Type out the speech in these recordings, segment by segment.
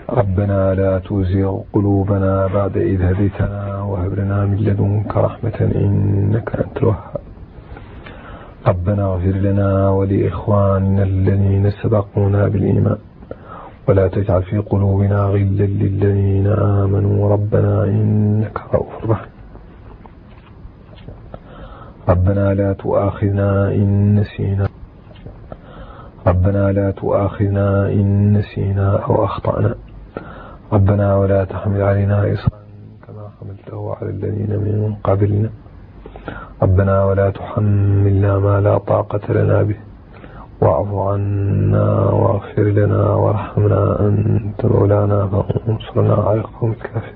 ربنا لا تزغ قلوبنا بعد إذ هديتنا وهب لنا من لدنك رحمة إنك أنت الوهاب. ربنا اغفر لنا ولإخواننا الذين سبقونا بالإيمان ولا تجعل في قلوبنا غلا للذين آمنوا ربنا إنك رؤوف رحيم. ربنا لا تؤاخذنا إن نسينا أو أخطأنا. ربنا ولا تحمل علينا إصرا كما حملته على الذين من قبلنا. ربنا ولا تحملنا ما لا طاقة لنا به واعف عنا واغفر لنا وارحمنا أنت مولانا فانصرنا على القوم الكافرين.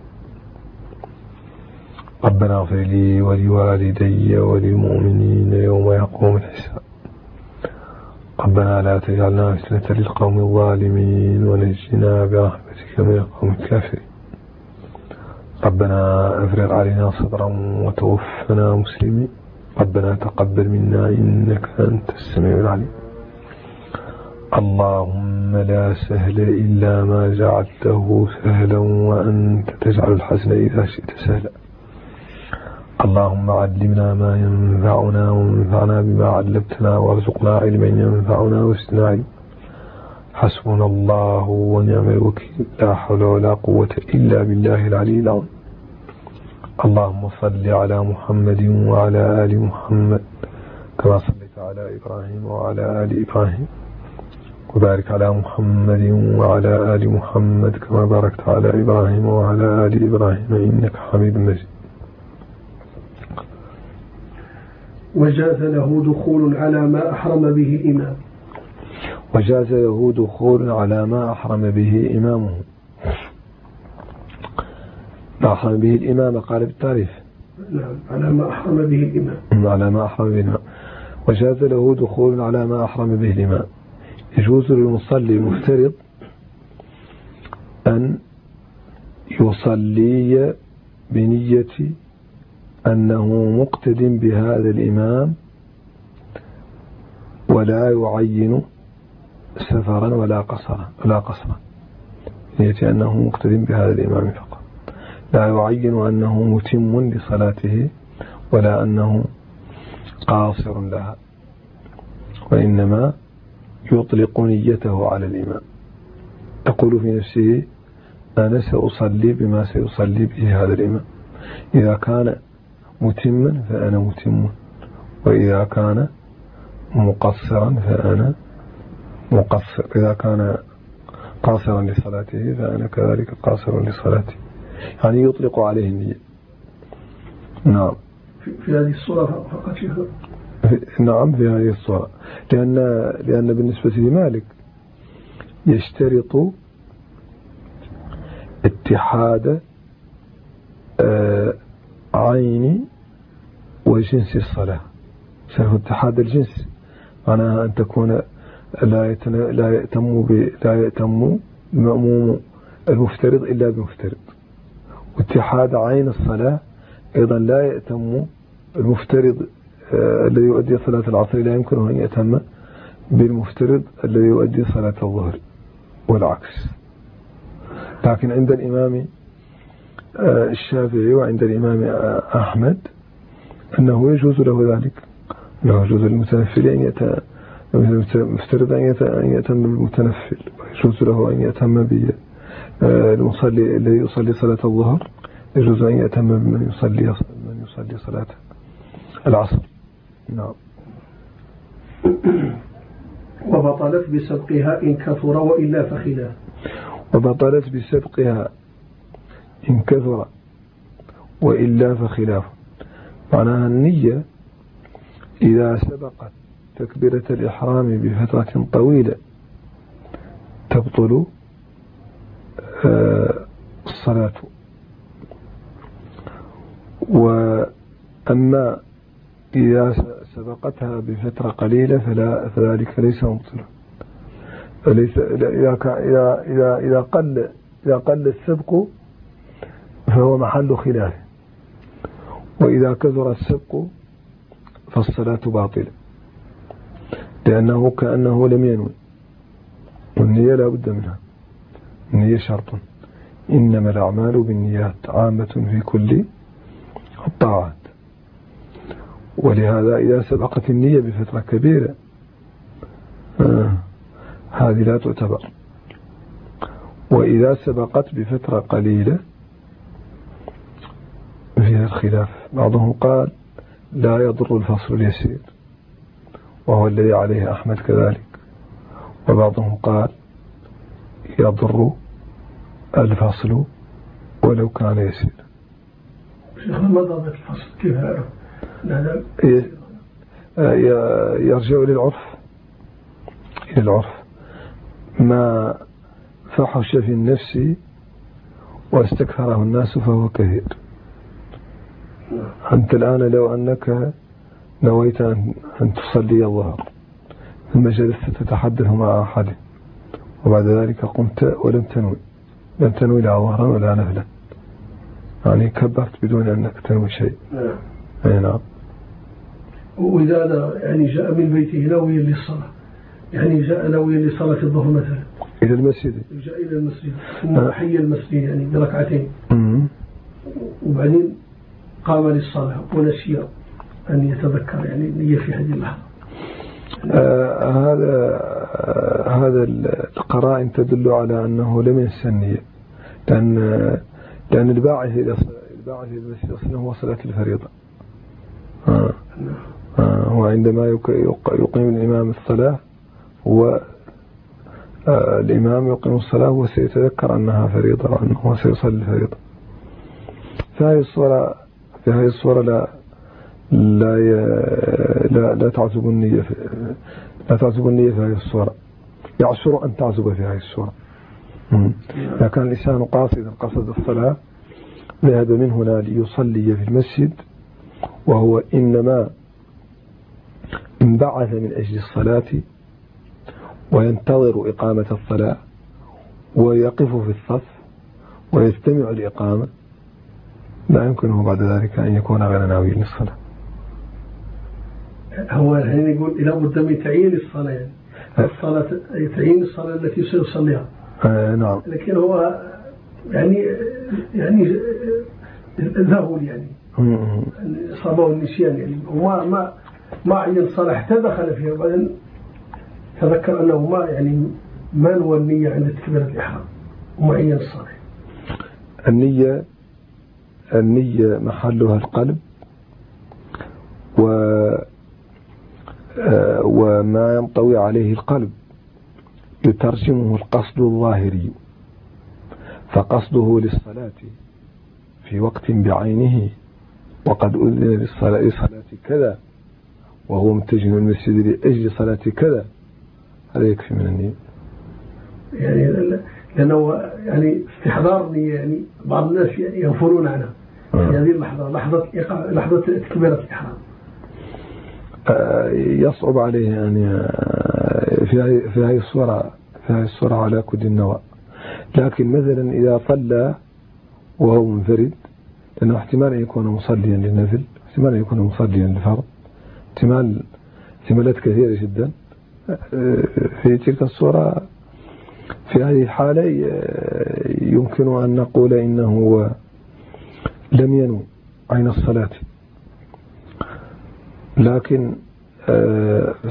ربنا اغفر لي ولوالدي وللمؤمنين يوم يقوم الحساب. ربنا لا تجعلنا فتنة للقوم الظالمين ونجنا برحمتك من القوم الكافرين. ربنا أفرغ علينا صبرا وتوفنا مسلمين. ربنا تقبل منا إنك أنت السميع العليم. اللهم لا سهل إلا ما جعلته سهلا وأنت تجعل الحزن إذا شئت سهلا. اللهم علمنا ما ينفعنا وانفعنا بما علمتنا وارزقنا علما ينفعنا وزدنا علما. حسبنا الله ونعم الوكيل لا حول ولا قوة إلا بالله العلي العظيم. اللهم صل على محمد وعلى آل محمد كما صليت على إبراهيم وعلى آل إبراهيم وبارك على محمد وعلى آل محمد كما باركت على إبراهيم وعلى آل إبراهيم إنك حميد مجيد. وجاز له دخول على ما أحرم به الإمام. وجاز له دخول على ما أحرم به إمامه. ما أحرم به الإمام قال بالتعريف. نعم على ما أحرم به الإمام. على ما أحرم به الإمام. وجاز له دخول على ما أحرم به الإمام. يجوز للمصلي المفترض أن يصلي بنية أنه مقتد بهذا الإمام ولا يعين سفرا ولا قصرا نية أنه مقتد بهذا الإمام فقط، لا يعين أنه متم لصلاته ولا أنه قاصر لها، وإنما يطلق نيته على الإمام، يقول في نفسه أنا سأصلي بما سيصلي به هذا الإمام. إذا كان متما فأنا متم، وإذا كان مقصرا فأنا مقصر، إذا كان قاصرا لصلاته فأنا كذلك قاصر لصلاته، يعني يطلق عليه النية. نعم في هذه الصورة فقط شيخ. نعم في هذه الصورة، لأن بالنسبة لمالك يشترط اتحاد عين وجنس الصلاة. شرط اتحاد الجنس معناها أن تكون لا يأتم المأموم المفترض إلا بمفترض، واتحاد عين الصلاة أيضا لا يأتم المفترض الذي يؤدي صلاة العصر لا يمكنه أن يأتم بالمفترض الذي يؤدي صلاة الظهر والعكس. لكن عند الإمام الشافعي وعند الإمام أحمد أنه يجوز له ذلك، أنه يجوز للمتنفل المفترض أن يأتم بالمتنفل، ويجوز له أن يأتم بالمصلي الذي يصلي صلاة الظهر، يجوز أن يأتم بمن يصلي صلاة العصر. نعم. وبطلت بسبقها إن كثر وإلا فخلاف. وبطلت بسبقها إن كثر وإلا فخلاف، معناها النية إذا سبقت تكبيرة الإحرام بفترة طويلة تبطل الصلاة، وأما إذا سبقتها بفترة قليلة فذلك ليس مبطلا. إذا قل السبق فهو محل خلاف، وإذا كثر السبق فالصلاة باطلة، لأنه كأنه لم ينوي، والنية لا بد منها. النية شرط. إنما الأعمال بالنيات عامة في كل الطاعات. ولهذا إذا سبقت النية بفترة كبيرة هذه لا تعتبر، وإذا سبقت بفترة قليلة فيها الخلاف. بعضهم قال لا يضر الفصل اليسير، وهو الذي عليه أحمد كذلك، وبعضهم قال يضر الفصل ولو كان يسير. شيخنا ما ضابط الفصل كيف هذا؟ يرجع إلى العرف ما فحش في النفس واستكثره الناس فهو كثير. أنت الآن لو أنك نويت أن تصلي الظهر ثم جلست تتحدث مع أحد وبعد ذلك قمت ولم تنوي لا ظهرا ولا نفلا، يعني كبرت بدون أنك تنوي شيء. نعم. وإذا يعني جاء من بيته ناويا للصلاة، يعني جاء ناويا لصلاة الظهر مثلا إلى المسجد، جاء إلى المسجد ثم حي المسجد يعني بركعتين وبعدين قام للصلاة ونسي أن يتذكر يعني النية في هذه اللحظة. هذا القرائن تدل على أنه لم ينسى النية، لأن الباعث إلى المسجد أصلا هو صلاة الفريضة. وعندما يقيم الإمام الصلاة هو الإمام يقيم الصلاة وسيتذكر أنها فريضة وأنه سيصلي الفريضة. في هذه الصورة لا تعزب النية في هذه الصورة. يعسر أن تعزب في هذه الصورة. إذا كان الإنسان قصد الصلاة ذهب من هنا ليصلي في المسجد وهو إنما انبعث من أجل الصلاة وينتظر إقامة الصلاة ويقف في الصف ويستمع الإقامة، لا يمكنه بعد ذلك أن يكون غير ناوي للصلاة. هو الحين يقول لا بد من تعيين الصلاة، يعني الصلاة تعيين الصلاة التي سيصليها. نعم. لكن هو يعني ذهول يعني صابه النسيان، يعني ما عين صلاة حتى دخل فيها وبعدين تذكر أنه ما نوى النية عند تكبيرة الإحرام وما عين الصلاة. النية محلها القلب، وما ينطوي عليه القلب يترجمه القصد الظاهري، فقصده للصلاة في وقت بعينه وقد أذن لصلاة كذا وهو متجه المسجد لأجل صلاة كذا، هذا يكفي من النية. يعني لأنه يعني استحضار نية، يعني بعض الناس يغفلون عنها في هذه اللحظة، لحظة تكبيرة الإحرام. يصعب عليه يعني في هذه الصورة على كل النوى. لكن مثلا إذا صلى وهو منفرد، لأنه احتمال أن يكون مصليا للنفل، احتمال أن يكون مصليا للفرض، احتمالات كثيرة جدا. في تلك الصورة في هذه الحالة يمكن أن نقول إنه لم ينو عين الصلاة. لكن في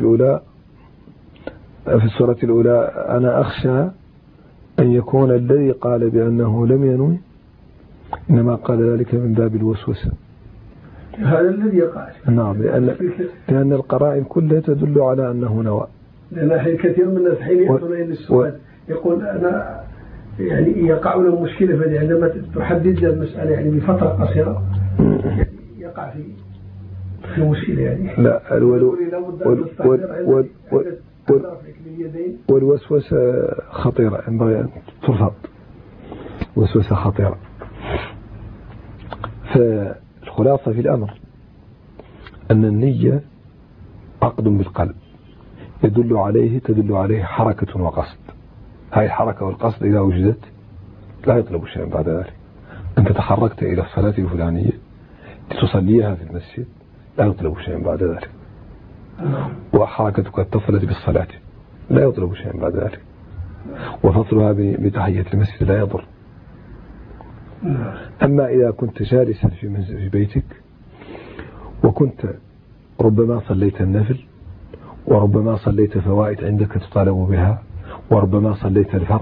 الصورة الأولى أنا أخشى أن يكون الذي قال بأنه لم ينوي إنما قال ذلك من باب الوسوسة. هذا الذي يقع. نعم، لأن القرائن كلها تدل على أنه نوى. لأن كثير من الناس حين يأتون إلى السؤال يقول أنا يعني يقع له مشكلة، فدي عندما تحدد المسألة يعني بفترة قصيرة يقع في مشكلة يعني. لا، والوسوسة خطيرة، ينبغي أن ترفض. وسوسة خطيرة. فالخلاصة في الأمر أن النية عقد بالقلب تدل عليه حركة وقصد. هاي الحركة والقصد إذا وجدت لا يطلب شيء بعد ذلك. أنت تحركت إلى الصلاة الفلانية لتصليها في المسجد، لا يطلب شيء بعد ذلك. وحركتك اتصلت بالصلاة، لا يطلب شيء بعد ذلك. وفصلها بتحية المسجد لا يضر. أما إذا كنت جالسا في بيتك وكنت ربما صليت النفل وربما صليت فوائد عندك تطالب بها وربما صليت الفرض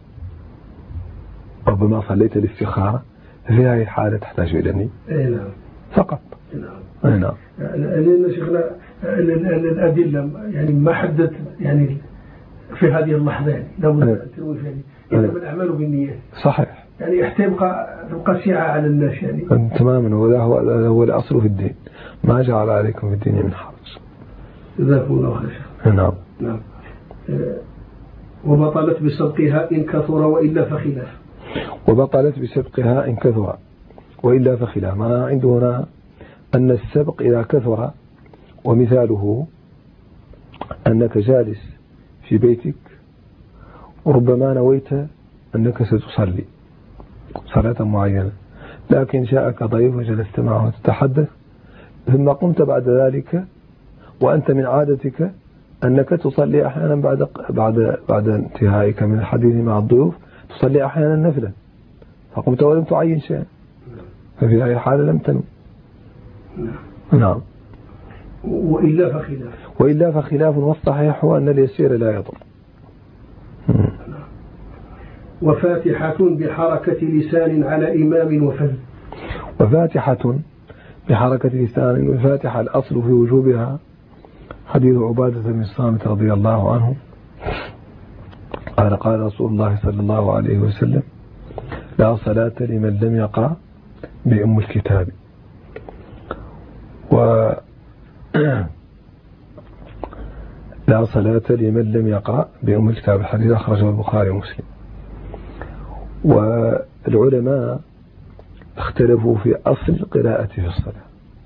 ربما صليت الاستخارة، في هذه الحالة تحتاج إلى النية فقط. نعم. لأن شيخنا الأدلة يعني ما حدث يعني في هذه اللحظة يعني لابد أن تنوي يعني إنما الأعمال بالنيات. صحيح. يعني تبقى سعة على الناس يعني. تماما، وهذا هو الأصل في الدين، ما جعل عليكم في الدين من حرج. جزاكم الله خير. نعم. نعم. وبطلت بسبقها إن كثر وإلا فخلاف. وبطلت بسبقها إن كثر وإلا فخلاف. ما عندنا أن السبق إذا كثر، ومثاله أنك جالس في بيتك وربما نويت أنك ستصلي صلاة معينة، لكن جاءك ضيف وجلست معه تتحدث، ثم قمت بعد ذلك وأنت من عادتك أنك تصلي أحيانا بعد انتهائك من الحديث مع الضيوف تصلي أحيانا نفلا، فقمت ولم تعين شيئا، ففي هذه الحالة لم تنو. نعم. وإلا فخلاف، والصحيح هو أن اليسير لا يضر. وفاتحة بحركة لسان على إمام وفذ. وفاتحة بحركة لسان، والفاتحة الأصل في وجوبها حديث عبادة بن الصامت رضي الله عنه قال رسول الله صلى الله عليه وسلم: لا صلاة لمن لم يقرأ بأم الكتاب. لا صلاة لمن لم يقرأ بأم الكتاب، الحديث أخرجه البخاري ومسلم. والعلماء اختلفوا في أصل القراءة في الصلاة،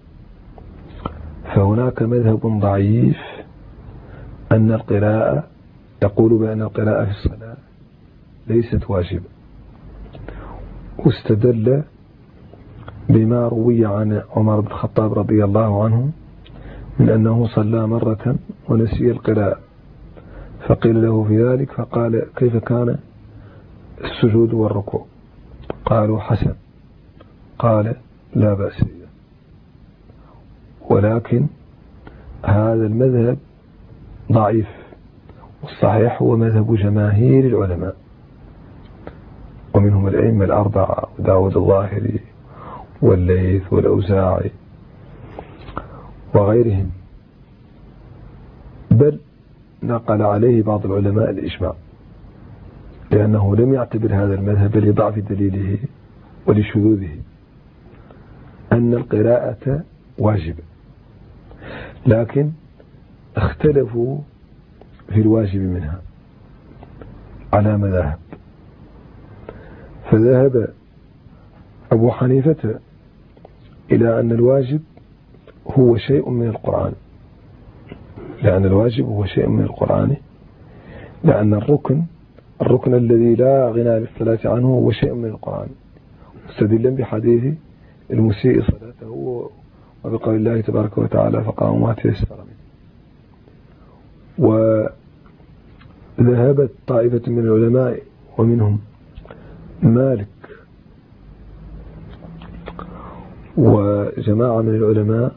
فهناك مذهب ضعيف أن القراءة يقول بأن القراءة في الصلاة ليست واجبة، واستدل بما روي عن عمر بن الخطاب رضي الله عنه من أنه صلى مرة ونسي القراءة، فقيل له في ذلك فقال: كيف كان السجود والركوع؟ قالوا: حسن. قال: لا بأس به. ولكن هذا المذهب ضعيف، والصحيح هو مذهب جماهير العلماء، ومنهم الأئمة الأربعة وداود الظاهري والليث والأوزاعي وغيرهم، بل نقل عليه بعض العلماء الإجماع، لأنه لم يعتبر هذا المذهب لضعف دليله ولشذوذه أن القراءة واجبة، لكن اختلفوا في الواجب منها على مذاهب. فذهب أبو حنيفة إلى أن الواجب هو شيء من القرآن، لأن الواجب هو شيء من القرآن، لأن الركن الذي لا غنى للصلاة عنه هو شيء من القرآن، مستدلا بحديث المسيء صلاته وبقول الله تبارك وتعالى: فقاموا ما تيسر منه. وذهبت طائفة من العلماء ومنهم مالك وجماعة من العلماء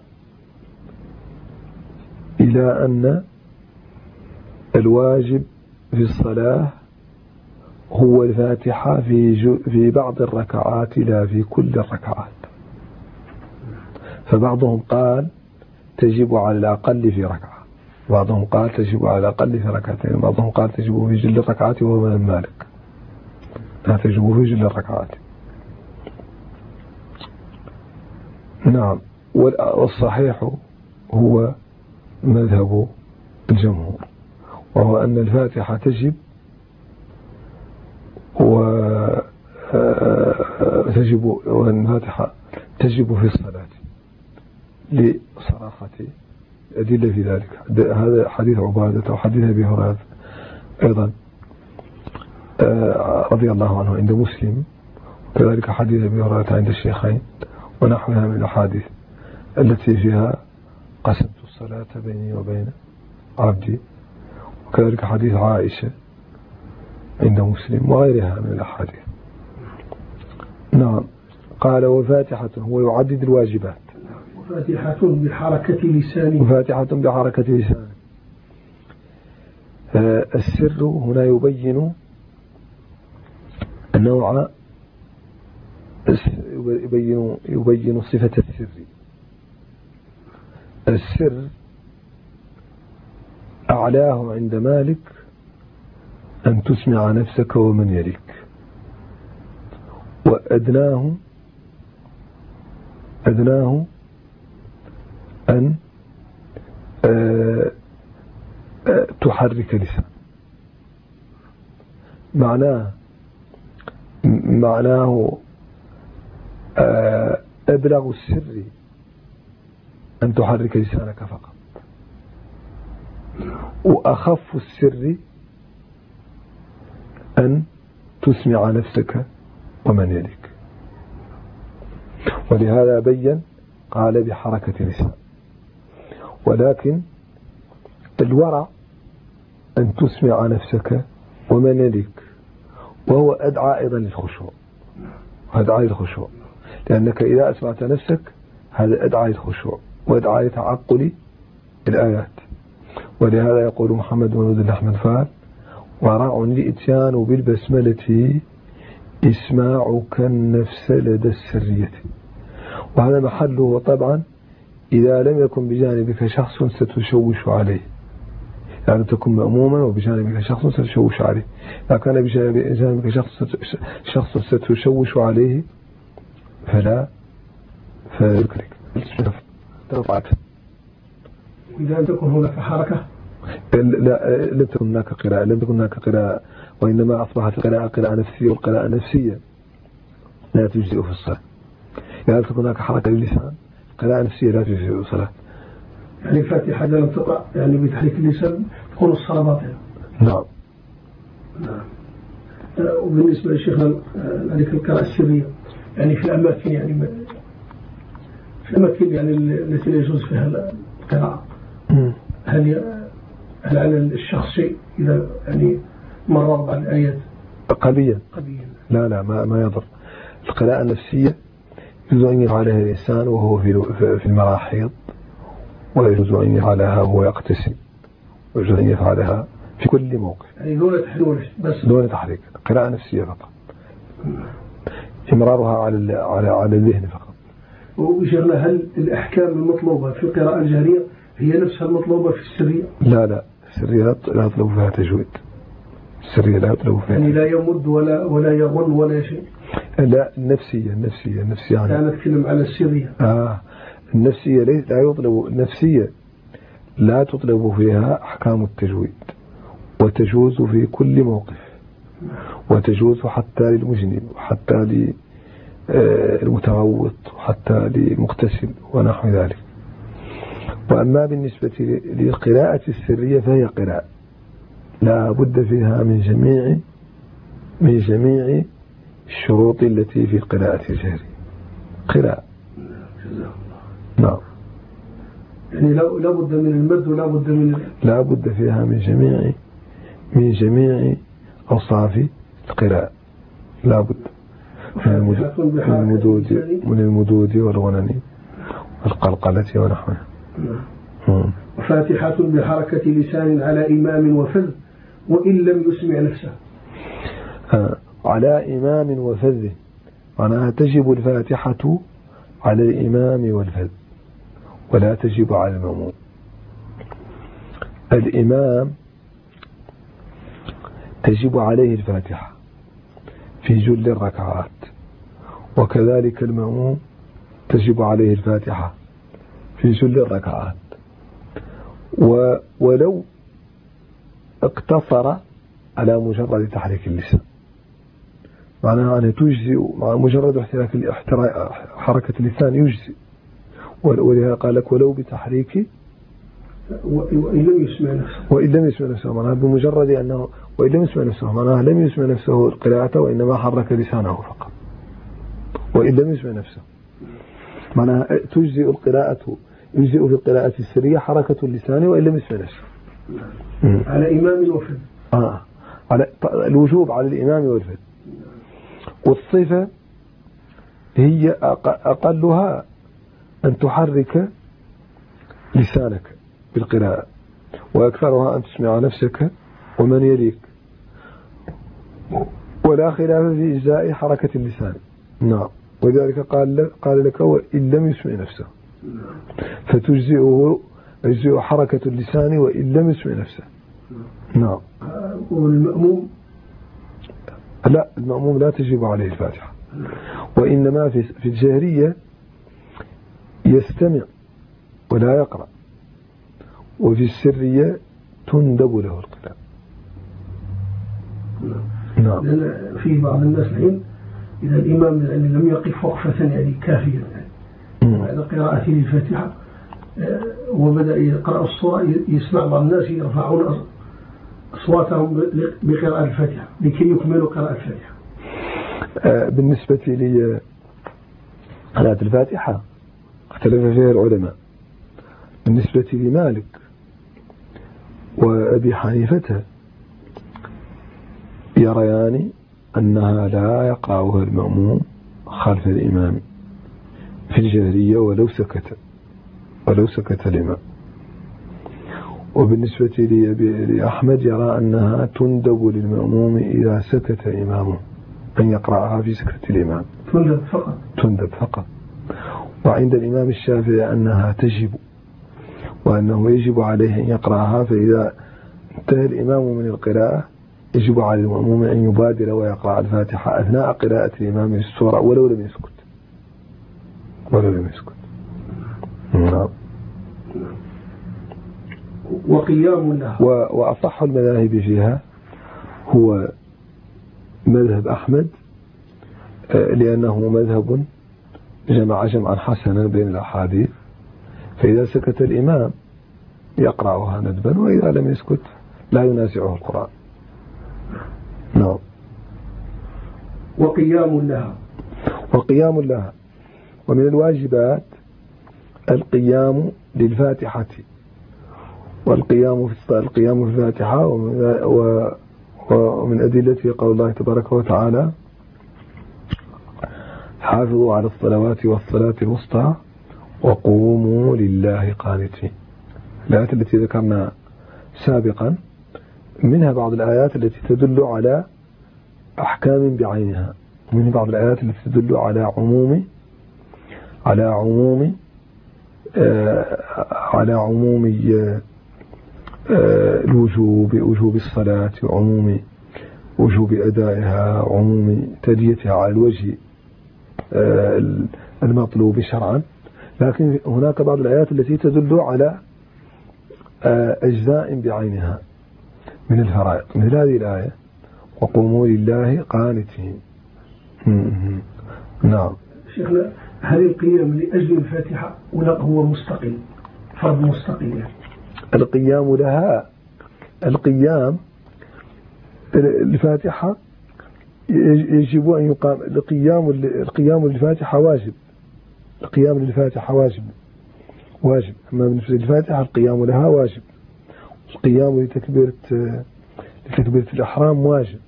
إلى أن الواجب في الصلاة هو الفاتحة في بعض الركعات لا في كل الركعات. فبعضهم قال تجب على الأقل في ركعة، بعضهم قال تجب على الأقل في ركعتين، بعضهم قال تجب في جل الركعات، وهو من مالك لا تجب في جل الركعات. نعم. والصحيح هو مذهب الجمهور، وهو أن الفاتحة تجب وأن الفاتحة تجب في الصلاة لصراحة أدلة في ذلك. هذا حديث عبادة وحديث أبي هريرة أيضا رضي الله عنه عند مسلم، وكذلك حديث أبي هريرة عند الشيخين ونحوها من الأحاديث التي فيها قسمت الصلاة بيني وبين عبدي، وكذلك حديث عائشة عند مسلم وغيرها من الأحاديث. نعم. قال وفاتحة، هو يعدد الواجبات. وفاتحة بحركة لسانه. وفاتحة بحركة لسانه. السر هنا يبين صفة السر. السر أعلاه عند مالك أن تسمع نفسك ومن يليك، وأدناه أن تحرك لسان. معناه أبلغ السر أن تحرك لسانك فقط، وأخف السر أن تسمع نفسك ومن يليك. ولهذا بين قال بحركة لسان. ولكن الورع أن تسمع نفسك ومن يليك، وهو أدعى أيضا للخشوع. أدعى للخشوع، لأنك إذا أسمعت نفسك هذا أدعى للخشوع وأدعى لتعقل الآيات. ولهذا يقول محمد بن عبد الرحمن فال: ورع الإتيان بالبسملة إسماعك النفس لدى السرية. وهذا محله طبعا إذا لم يكن بجانبك شخص ستشوش عليه، يعني تكون مأموما وبجانبك شخص ستشوش عليه. إذا كان بجانبك شخص ستشوش عليه فلا فيكرك ترفعك. إذا لم تكن هناك حركة لا، لم تكن هناك قراءة، وإنما أصبحت قراءة نفسية، والقراءة النفسية لا تجزئ في الصلاة. إذا لم تكن هناك حركة للسان قراءة نفسية لا تجزئ في الصلاة. يعني فاتحة لم تقع يعني بتحريك اللسان تكون الصلاة باطلة. نعم. وبالنسبة لشيخنا هذه القراءة السرية يعني في الأماكن يعني التي لا يجوز فيها القراءة، هل على الشخص شيء إذا يعني مرر بعض الآيات قليلا؟ لا ما يضر. القراءة النفسية يجوز أن يفعلها الإنسان وهو في المراحيض، ويجوز أن يفعلها وهو يقتسم، ويجوز أن يفعلها في كل موقف، يعني دون تحريك بس، دون تحريك. قراءة نفسية فقط، إمرارها على الذهن فقط. وشيخنا هل الأحكام المطلوبة في القراءة الجهرية هي نفسها المطلوبة في السرية؟ لا، السرية لا يطلب فيها تجويد. السرية لا يطلب فيها يعني لا يمد ولا يغن ولا شيء. لا، النفسية يعني أنا أتكلم على السرية. النفسية النفسية لا تطلب فيها أحكام التجويد، وتجوز في كل موقف، وتجوز حتى للمجنب وحتى للمتغوط وحتى للمغتسل ونحو ذلك. وأما بالنسبة للقراءة السرية فهي قراءة لا بد فيها من جميع الشروط التي في القراءة الجهرية. قراءة. نعم. يعني لا بد من المد ولا بد لا بد فيها من جميع أوصاف القراءة. لا بد من المدود والغنن والقلقلة ونحوها. وفاتحة بحركة لسان على إمام وفذ وإن لم يسمع نفسه. على إمام وفذ معناها تجب الفاتحة على الإمام والفذ ولا تجب على المأموم. الإمام تجب عليه الفاتحة في جل الركعات، وكذلك المأموم تجب عليه الفاتحة في جل الركعات. ولو اقتصر على مجرد تحريك اللسان معناها أنها تجزئ مع مجرد حركة اللسان يجزئ. ولهذا قال لك ولو بتحريك وإن لم يسمع نفسه معناها بمجرد أنه وإن لم يسمع نفسه معناها لم يسمع نفسه القراءة وإنما حرك لسانه فقط. وإن لم يسمع نفسه معناها تجزئ القراءة، يجزئ في القراءة السرية حركة اللسان وإن لم يسمع نفسه. على إمام وفذ. على الوجوب على الإمام والفتح. والصفة هي أقلها أن تحرك لسانك بالقراءة، وأكثرها أن تسمع نفسك ومن يليك، ولا خلاف في إجزاء حركة اللسان. نعم. وذلك قال لك وإن لم يسمع نفسه، فتجزئه حركة اللسان وإن لم يسمع نفسه. نعم. والمأموم لا، المأموم لا تجب عليه الفاتحة، وإنما في الجهرية يستمع ولا يقرأ، وفي السرية تندب له القراءة. نعم. في بعض الناس الحين إذا الإمام يعني لم يقف وقفة يعني كافية بعد قراءته للفاتحة وبدأ يقرأ الصورة، يسمع بعض الناس يرفعون أصواتهم بقراءة الفاتحة لكي يكملوا قراءة الفاتحة. بالنسبة لي قراءة الفاتحة اختلف فيها العلماء. بالنسبة لمالك وأبي حنيفة يريان أنها لا يقرأها المأموم خلف الإمام في الجهرية ولو سكت الإمام. وبالنسبة لأحمد يرى أنها تندب للمأموم إذا سكت إمامه أن يقرأها في سكتة الإمام، تندب فقط. وعند الإمام الشافعي أنها تجب، وأنه يجب عليه أن يقرأها، فإذا انتهى الإمام من القراءة يجب على المأموم أن يبادر ويقرأ الفاتحة أثناء قراءة الإمام للسورة ولو لم يسكت. نعم. وقيام لها. وأصح المذاهب فيها هو مذهب أحمد، لأنه مذهب جمعا حسنا بين الأحاديث، فإذا سكت الإمام يقرأها ندبا، وإذا لم يسكت لا ينازعه القرآن. نعم. وقيام لها. ومن الواجبات القيام للفاتحة، والقيام في الفاتحة، ومن أدلته قول الله تبارك وتعالى حافظوا على الصلوات والصلاة الوسطى وقوموا لله قانتين. الآيات التي ذكرنا سابقا منها بعض الآيات التي تدل على أحكام بعينها، ومن بعض الآيات التي تدل على عموم وجوب الصلاة، وعموم وجوب أدائها، وعموم تأديتها على الوجه المطلوب شرعا. لكن هناك بعض الآيات التي تدل على أجزاء بعينها من الفرائض، مثل هذه الآية وقوموا لله قانتين. نعم. شيخنا، هل القيام لأجل الفاتحة ولا هو مستقل، فرض مستقل يعني؟ القيام لها، القيام الفاتحة يجب أن يقام. القيام للفاتحة واجب، القيام للفاتحة واجب. أما بالنسبة للفاتحة القيام لها واجب. القيام لتكبيرة الإحرام واجب.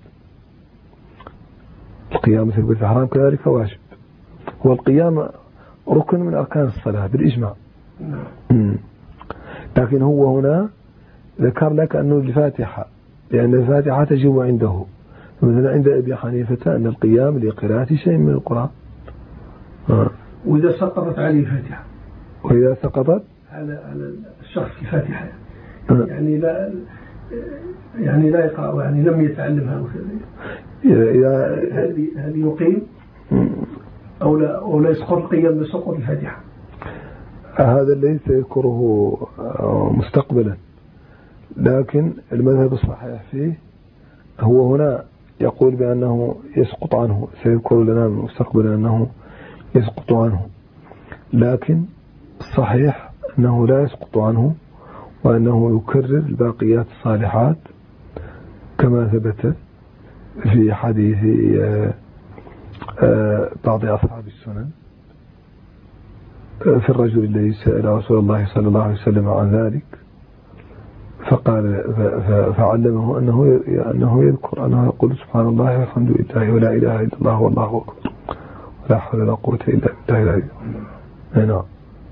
القيام لتكبيرة الإحرام كذلك واجب. هو القيام ركن من أركان الصلاة بالإجماع. لكن هو هنا ذكر لك أنه الفاتحة، لأن الفاتحة تجب عنده، مثلا عند أبي حنيفة أن القيام لقراءة شيء من القرآن. وإذا سقطت عليه الفاتحة، وإذا سقطت على الشخص الفاتحة يعني لا يقرأ، يعني لم يتعلمها، هل يقيم أو لا يسقط القيام بسقوط الفاتحة؟ هذا الذي سيذكره مستقبلا، لكن المذهب الصحيح فيه هو هنا يقول بأنه يسقط عنه، سيذكر لنا مستقبلا أنه يسقط عنه، لكن الصحيح أنه لا يسقط عنه، وأنه يكرر الباقيات الصالحات كما ثبت في حديث بعض أصحاب السنن في الرجل الذي سأل رسول الله صلى الله عليه وسلم عن ذلك، فقال فعلمه أنه يذكر أنه يقول سبحان الله والحمد لله ولا إله إلا الله والله أكبر ولا حول ولا قوة إلا بالله العلي العظيم. نعم.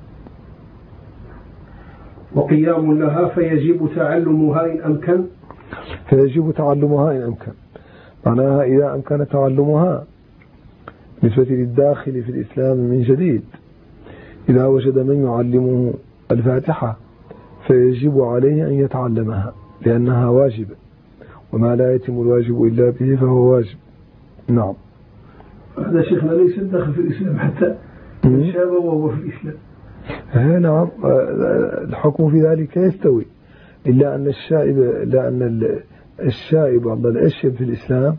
وقيام لها فيجب تعلمها إن أمكن. فيجب تعلمها إن أمكن، معناها إذا أمكن تعلمها بالنسبة للداخل في الإسلام من جديد، إذا وجد من يعلمه الفاتحة فيجب عليه أن يتعلمها لأنها واجب، وما لا يتم الواجب إلا به فهو واجب. نعم. هذا شيخنا ليس داخل في الإسلام حتى شاب وهو في الإسلام. نعم، الحكم في ذلك يستوي، إلا أن الشائب عند الأشيب في الإسلام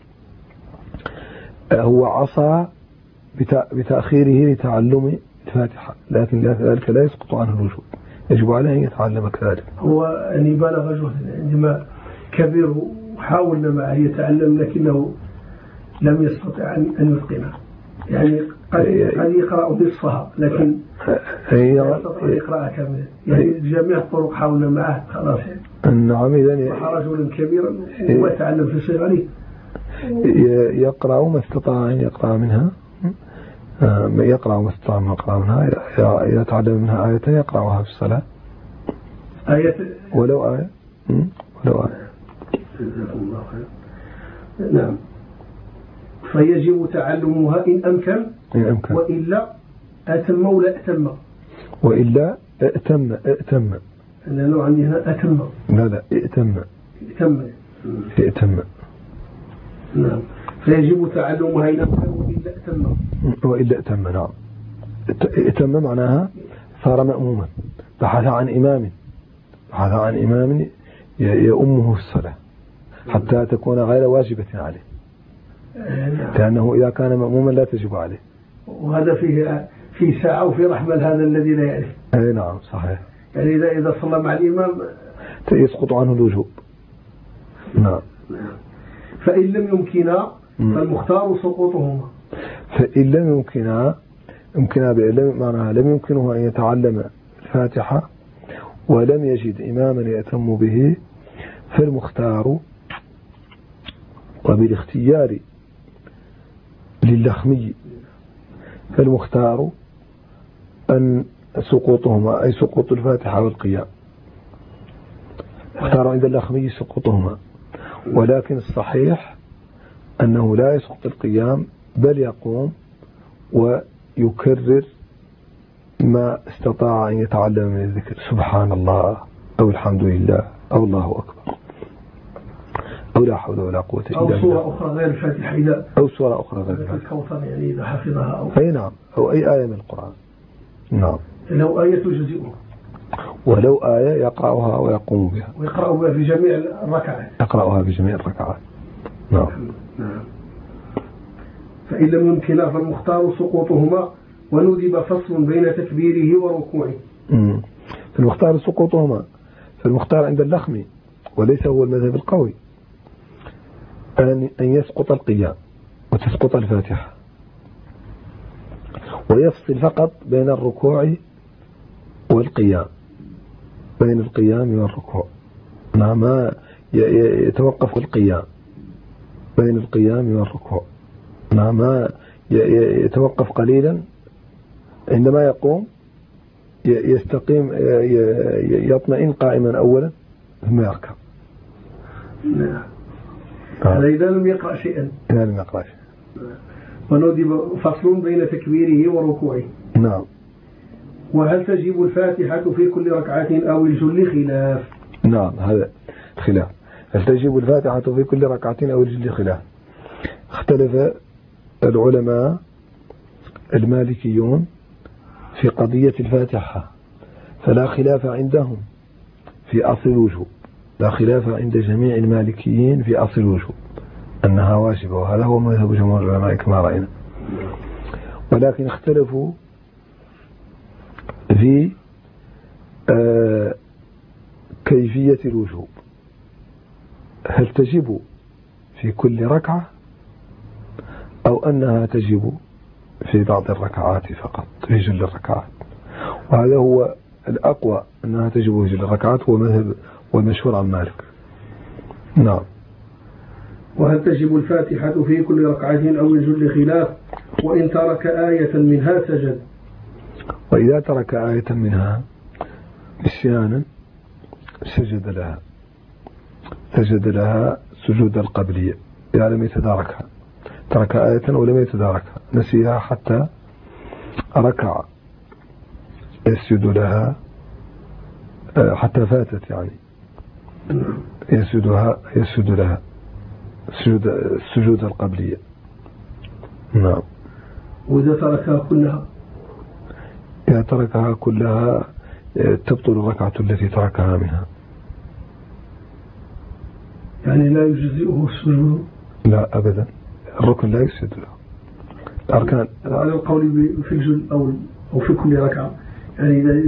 هو عصى بتأخيره لتعلم الفاتحة، لكن ذلك لا يسقط عنه الوجوب، يجب عليه أن يتعلم كذلك. هو أن بلغ جهدا عندما كبر وحاول معه يتعلم لكنه لم يستطع أن يتقنه، يعني قد يقرأ نصفها لكن لا يستطيع أن يقرأها كاملة، يعني جميع الطرق حاولنا معه خلاص. نعم. إذن رجل كبيرا ويتعلم في صغره يقرأ ما استطاع أن يقرأ منها، يقرأ ما استطاع أن يقرأ منها، إذا تعلم منها آية يقرأها في الصلاة، آية ولو آية. نعم. فيجب تعلمها إن أمكن وإلا أتم ولا أتم. وإلا ائتم لأنه عندي هنا أتم. لا ائتم. نعم. فيجب تعلمها إن أمكن وإلا أتم. نعم. ائتم معناها صار مأموما، بحث عن إمام يؤمه الصلاة حتى تكون غير واجبة عليه، لأنه إذا كان مأموما لا تجب عليه. وهذا في ساعة وفي رحمة هذا الذي لا يعرف. نعم صحيح. يعني إذا صلى مع الإمام يسقط عنه الوجوب. نعم. فإن لم يمكنا فالمختار سقوطهما. فإن لم معناها لم يمكنه أن يتعلم الفاتحة ولم يجد إماما يأتم به، فالمختار وبالاختيار للخمي، فالمختار أن سقوطهما أي سقوط الفاتحة والقيام، مختار عند اللخمي سقوطهما، ولكن الصحيح أنه لا يسقط القيام بل يقوم ويكرر ما استطاع أن يتعلم من الذكر، سبحان الله أو الحمد لله أو الله أكبر أو لا حول ولا قوة إلا بالله، أو سورة أخرى غير الفاتحة، أو سورة أخرى غير الفاتحة الكوثر يعني إذا حفظها أو أي نعم، أو أي آية من القرآن. نعم. لو آية تجزئه، ولو آية يقرأها ويقوم بها، ويقرأ بها في جميع الركعات، يقرأها في جميع الركعات. نعم. فإن لم يمكن فالمختار سقوطهما، وندب فصل بين تكبيره وركوعه. فالمختار سقوطهما، فالمختار عند اللخمي وليس هو المذهب القوي أن يسقط القيام وتسقط الفاتحة، ويفصل فقط بين الركوع والقيام، بين القيام والركوع، ما يتوقف القيام بين القيام والركوع، ما يتوقف قليلا عندما يقوم، يستقيم يطمئن قائما أولا ثم يركع. نعم. هذا إذا لم يقرأ شيئا. إذا لم يقرأ شيئا. وندب فصل بين تكبيره وركوعه. نعم. وهل تجب الفاتحة في كل ركعة أو الجل خلاف؟ نعم، هذا خلاف. هل تجب الفاتحة في كل ركعة أو الجل خلاف؟ اختلف العلماء المالكيون في قضية الفاتحة، فلا خلاف عندهم في أصل الوجوب، لا خلاف عند جميع المالكيين في أصل الوجوب أنها واجبة، وهذا هو مذهب جمهور العلماء كما رأينا. ولكن اختلفوا في كيفية الوجوب، هل تجب في كل ركعة أو أنها تجب في بعض الركعات فقط، في جل الركعات. وهذا هو الأقوى، أنها تجب في جل الركعات، والمشهور عن مالك. نعم. وهل تجب الفاتحة في كل ركعة أو يجوز خلاف؟ وإن ترك آية منها سجد. وإذا ترك آية منها نسيانا سجد لها سجود القبلية إذا لم يتداركها. ترك آية ولم يتداركها، نسيها حتى ركع، يسجد لها حتى فاتت، يعني يسجد لها سجود القبلية. نعم. وإذا تركها كلها؟ إذا تركها كلها تبطل الركعة التي تركها منها. يعني لا يجزئه السجود؟ لا أبدا، الركن لا يسجد له. الأركان على القول في الجزء أو في كل ركعة، يعني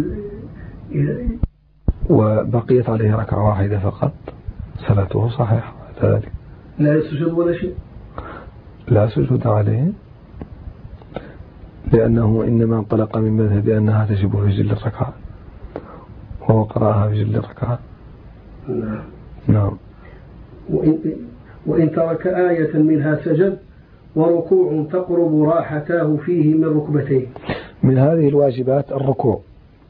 وبقيت عليه ركعة واحدة فقط صلاته صحيحة ذلك. لا يسجد ولا شيء؟ لا سجود عليه، لأنه إنما انطلق من مذهب أنها تجب في جل الركعة، وهو قرأها في جل الركعة. نعم. وإن ترك آية منها سجد، وركوع تقرب راحتاه فيه من ركبتيه. من هذه الواجبات الركوع،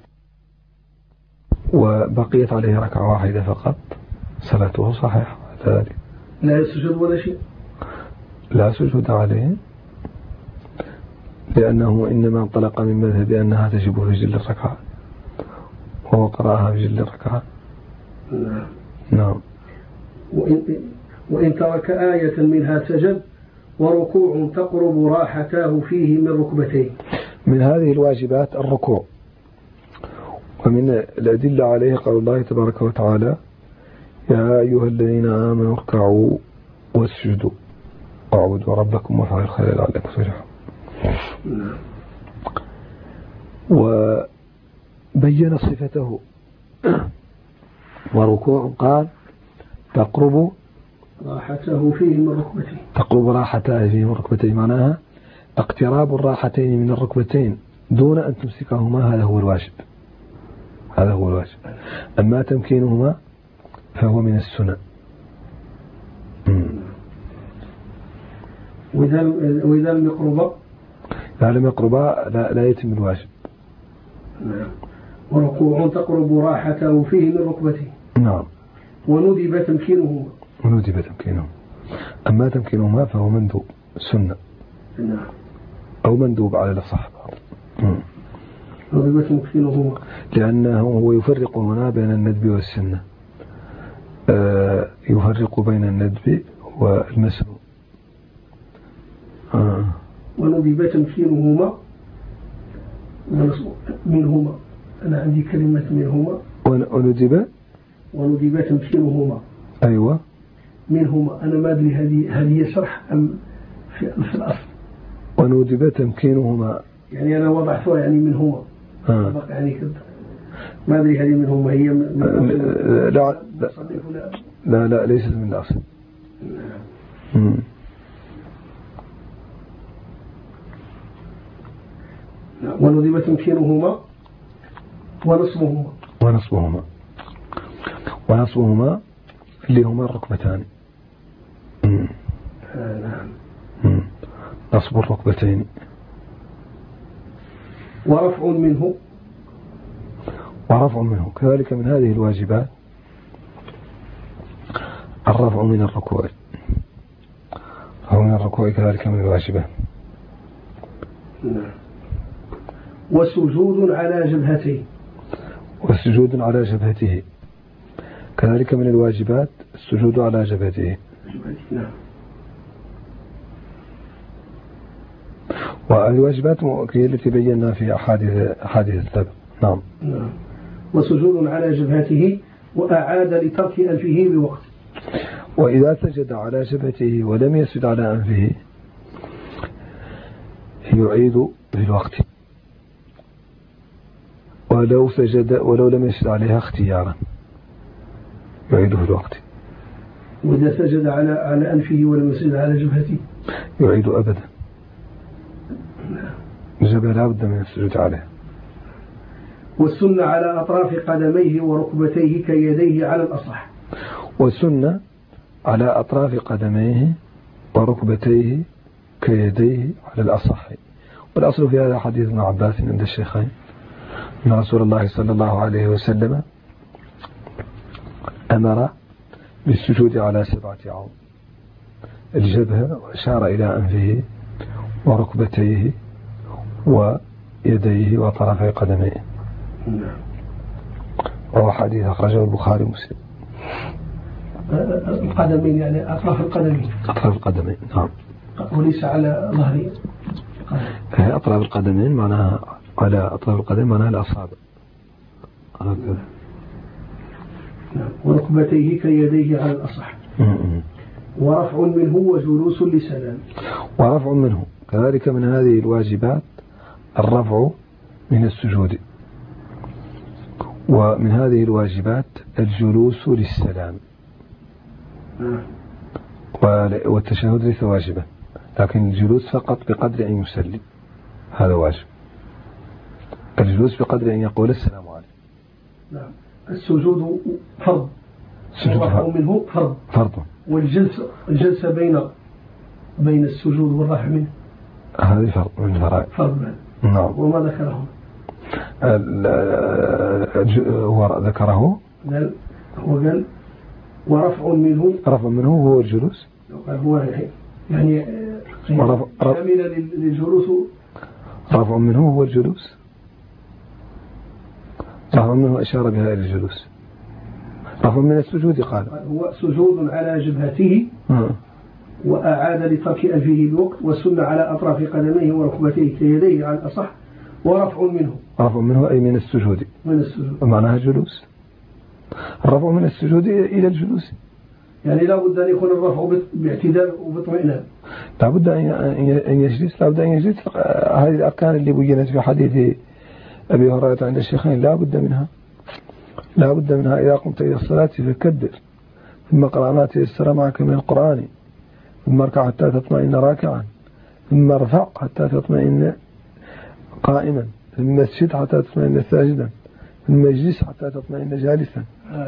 وبقيت عليه ركعة واحدة فقط صلاته صحيحة ذلك. لا يسجد ولا شيء؟ لا سجود عليه، لأنه إنما انطلق من مذهب أنها تجب في جل الركعة، وهو قرأها في جل الركعة. نعم. وإن ترك آية منها سجد، وركوع تقرب راحتاه فيه من ركبتيه. من هذه الواجبات الركوع، ومن الأدلة عليه قول الله تبارك وتعالى: يا أيها الذين آمنوا اركعوا واسجدوا واعبدوا ربكم وافعلوا الخير لعلكم تفلحون. وبين صفته، وركوع قال تقرب راحته فيه من ركبتيه. تقرب راحته فيه من ركبتيه، معناها اقتراب الراحتين من الركبتين دون أن تمسكهما، هذا هو الواجب. أما تمكينهما فهو من السنة. وإذا لم يقربا؟ لم يقربا لا يتم الواجب. وركوع تقرب راحته فيه من ركبته. نعم. وندب تمكينهما. أما تمكينهما فهو مندوب سنة. نعم. أو مندوب على الأصح. ندب تمكينهما، لأنه هو يفرق هنا بين الندب والسنة، يفرق بين الندب والمسنون. وندب تمكينهما منهما. أنا عندي كلمة منهما. وندب تمكينهما. أيوة. منهما، أنا ما أدري هذه شرح أم في الأصل. وندب تمكينهما، يعني أنا وضعتها يعني منهما. يعني كذا، ما أدري هذه منهما هي من لا ليست من الأصل. وندب تمكينهما ونصبهما اللي هما الركبتان. نصب الركبتين. ورفع منه كذلك من هذه الواجبات الرفع من الركوع. كذلك من الواجبات. وسجود على جبهته. كذلك من الواجبات السجود على جبهته. والواجبات هي التي بينا في أحاديث السابق. نعم. وسجود على جبهته، وأعاد لترك أنفه بوقت. وإذا سجد على جبهته ولم يسجد على أنفه يعيد في الوقت، ولو لم يسجد عليها اختيارا يعيده في الوقت. وإذا سجد على أنفه ولم يسجد على جبهته يعيد أبدا. الجبهة لا بد من السجود عليه. والسنة على أطراف قدميه وركبتيه كيديه على الأصح. والسنة على أطراف قدميه وركبتيه كيديه على الأصح. والأصل في هذا حديث ابن عباس عند الشيخين أن رسول الله صلى الله عليه وسلم أمر بالسجود على 7 عظم: الجبهة، وأشار إلى أنفه وركبتيه ويديه وطرفي قدميه. وهو حديث أخرجه البخاري ومسلم. القدمين يعني أطراف القدمين. أطراف القدمين نعم. وليس على ظهره. أطراف القدمين معناها على أطراف القدمين معناها الأصابع. وركبتيه كيديه على الأصح. ورفع منه وجلوس لسلام. ورفع منه كذلك من هذه الواجبات الرفع من السجود. ومن هذه الواجبات الجلوس للسلام. والتشهد ليس واجبا، لكن الجلوس فقط بقدر أن يسلم، هذا واجب. الجلوس بقدر أن يقول السلام عليكم. نعم. السجود فرض. الرفع منه فرض. والجلسة بين السجود والرفع منه هذه فرض من الفرائض. فرض. نعم. وما ذكره؟ هو ذكره. هو قال ورفع منه. رفع منه هو الجلوس. هو يعني كامل للجلوس. رفع منه هو الجلوس. رفع منه أشار بها إلى الجلوس. رفع من السجود قال هو سجود على جبهته وأعاد لترك أنفه الوقت، والسنة على أطراف قدميه وركبتيه كيديه على الأصح. ورفع منه. رفع منه أي من السجود. معناها جلوس. الرفع من السجود إلى الجلوس. يعني لا بد أن يكون الرفع باعتدال وباطمئنان. لا بد أن يجلس. لا بد أن يجلس. هذه الأركان اللي بينت في حديث أبي هريرة عند الشيخين لا بد منها. لا بد منها. إذا قمت إلى الصلاة فكبر، ثم قرأ ما تيسر معك من القرآن، ثم اركع حتى تطمئن راكعا، ثم ارفع حتى تطمئن قائما، ثم اسجد حتى تطمئن ساجدا، ثم اجلس حتى تطمئن جالسا،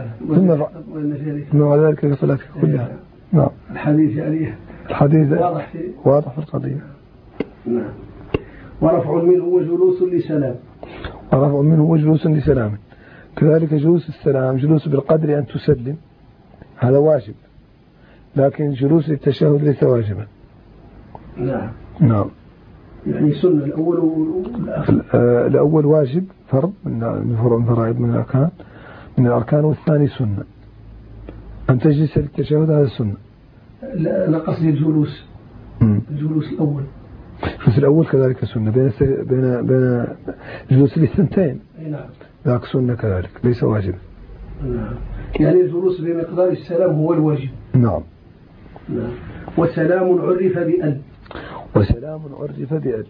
ثم بعد ذلك صلاتك كلها. نعم. الحديث واضح في القضية. نعم. ورفع منه وجلوس لسلام. ورفع منه وجلوس لسلام. كذلك جلوس السلام جلوس بالقدر أن تسلم، هذا واجب، لكن جلوس التشهد ليس واجبا. نعم. يعني سنة الأول والآخر. الأول واجب فرض من فرائض من الأركان، والثاني سنة أن تجلس للتشهد، هذا سنة. لا أنا قصدي الجلوس. الجلوس الأول. الجلوس الأول كذلك سنة بين جلوس الثنتين. نعم. ذاك سنة كذلك ليس واجب. نعم. يعني الجلوس بمقدار السلام هو الواجب. نعم. وسلام عرف بأل. وسلام عرف بأل.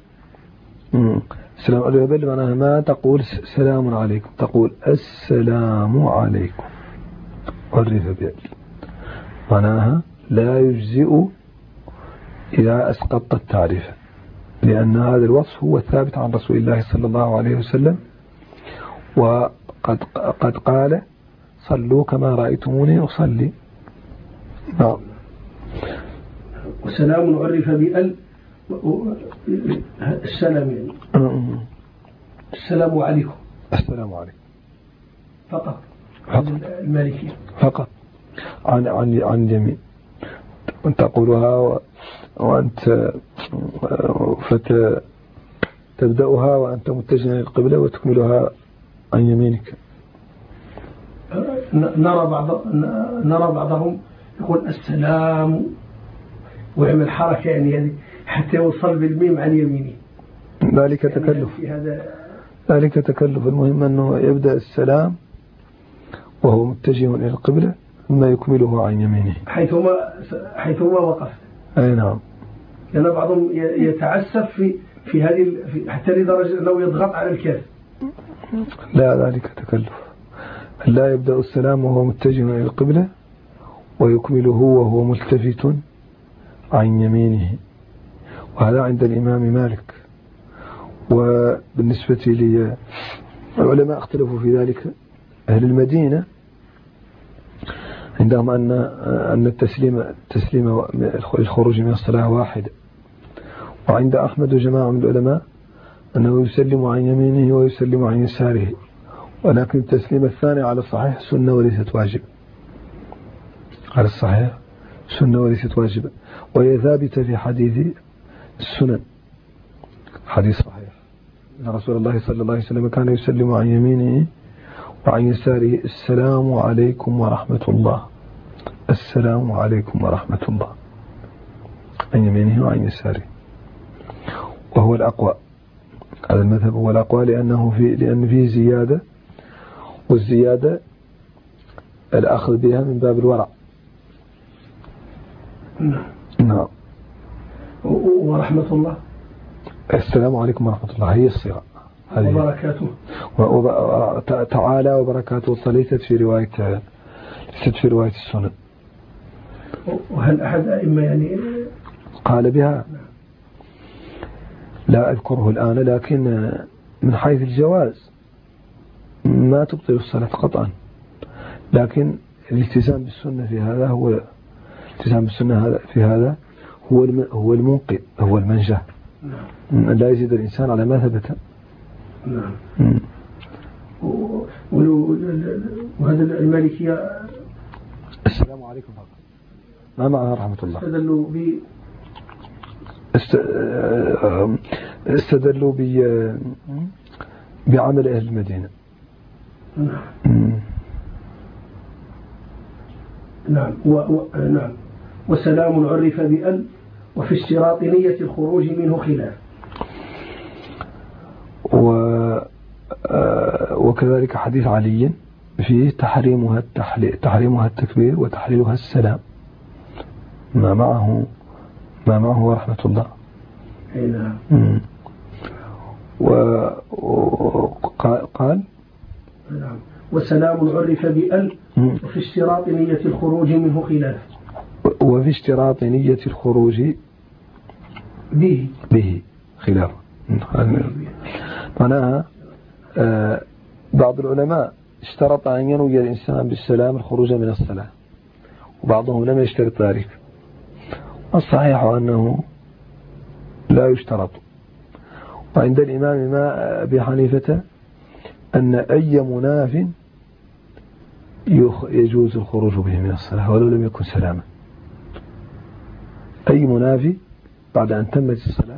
سلام عرف بأل معناها ما تقول سلام عليكم، تقول السلام عليكم. عرف بأل معناها لا يجزئ إذا أسقطت التعريف، لأن هذا الوصف هو الثابت عن رسول الله صلى الله عليه وسلم، وقد قال صلوا كما رأيتموني أصلي. نعم. وسلام عرف بأل السلام يعني السلام عليكم. السلام عليكم فقط. المالكية فقط عن جميع تقولها وأنت تبدأها وأنت متجه للقبلة وتكملها عن يمينك. نرى بعضهم يقول السلام ويعمل حركة يعني حتى يوصل بالميم عن يمينه. ذلك تكلف. ذلك تكلف. المهم أنه يبدأ السلام وهو متجه إلى القبلة ثم يكمله عن يمينه حيثما وقف. أي نعم. لأن بعضهم يتعسف في هذه حتى لدرجة أنه يضغط على الكاف. لا، ذلك تكلف. لا يبدأ السلام وهو متجه إلى القبلة ويكمله وهو ملتفت عن يمينه، وهذا عند الإمام مالك. وبالنسبة العلماء اختلفوا في ذلك. أهل المدينة عندهم أن التسليم الخروج من الصلاة واحد، وعند أحمد وجماعة من العلماء أنه يسلم عن يمينه ويسلم عن يساره، ولكن التسليم الثاني على الصحيح سنة وليست واجب. على الصحيح سنة وليست واجبة، وهي ثابتة في حديث السنن، حديث صحيح أن رسول الله صلى الله عليه وسلم كان يسلم عن يمينه وعن يساره: السلام عليكم ورحمة الله، السلام عليكم ورحمة الله، عن يمينه وعن يساره. وهو الأقوى، هذا المذهب هو الأقوى، لأن فيه زيادة، والزيادة الأخذ بها من باب الورع. نعم. ورحمة الله، السلام عليكم ورحمة الله هي الصيغة وبركاته. تعالى وبركاته ليست في رواية السنن. وهل أحد أئمة يعني قال بها؟ لا أذكره الآن، لكن من حيث الجواز ما تبطل الصلاة قطعا، لكن الالتزام بالسنة في هذا هو الالتزام بالسنة في هذا هو المنقذ، هو المنجح. لا يزيد الإنسان على ما ثبت. نعم. وهذا المالكية السلام عليكم فقط، ما معها رحمة الله. استدلوا بعمل أهل المدينة. نعم. نعم. وسلام عرف بأل، وفي اشتراط نية الخروج منه خلاف. وكذلك حديث علي فيه تحريمها التكبير وتحليلها السلام، ما معه رحمة الله. نعم. وقال نعم. وسلام عرف بأل، وفي اشتراط نية الخروج منه خلاف. وفي اشتراط نية الخروج به خلاف. معناها بعض العلماء اشترط أن ينوي الإنسان بالسلام الخروج من الصلاة، وبعضهم لم يشترط ذلك. الصحيح أنه لا يشترط. وعند الإمام أبي حنيفة أن أي مناف يجوز الخروج به من الصلاة ولو لم يكن سلاما. أي منافي بعد أن تمت الصلاة،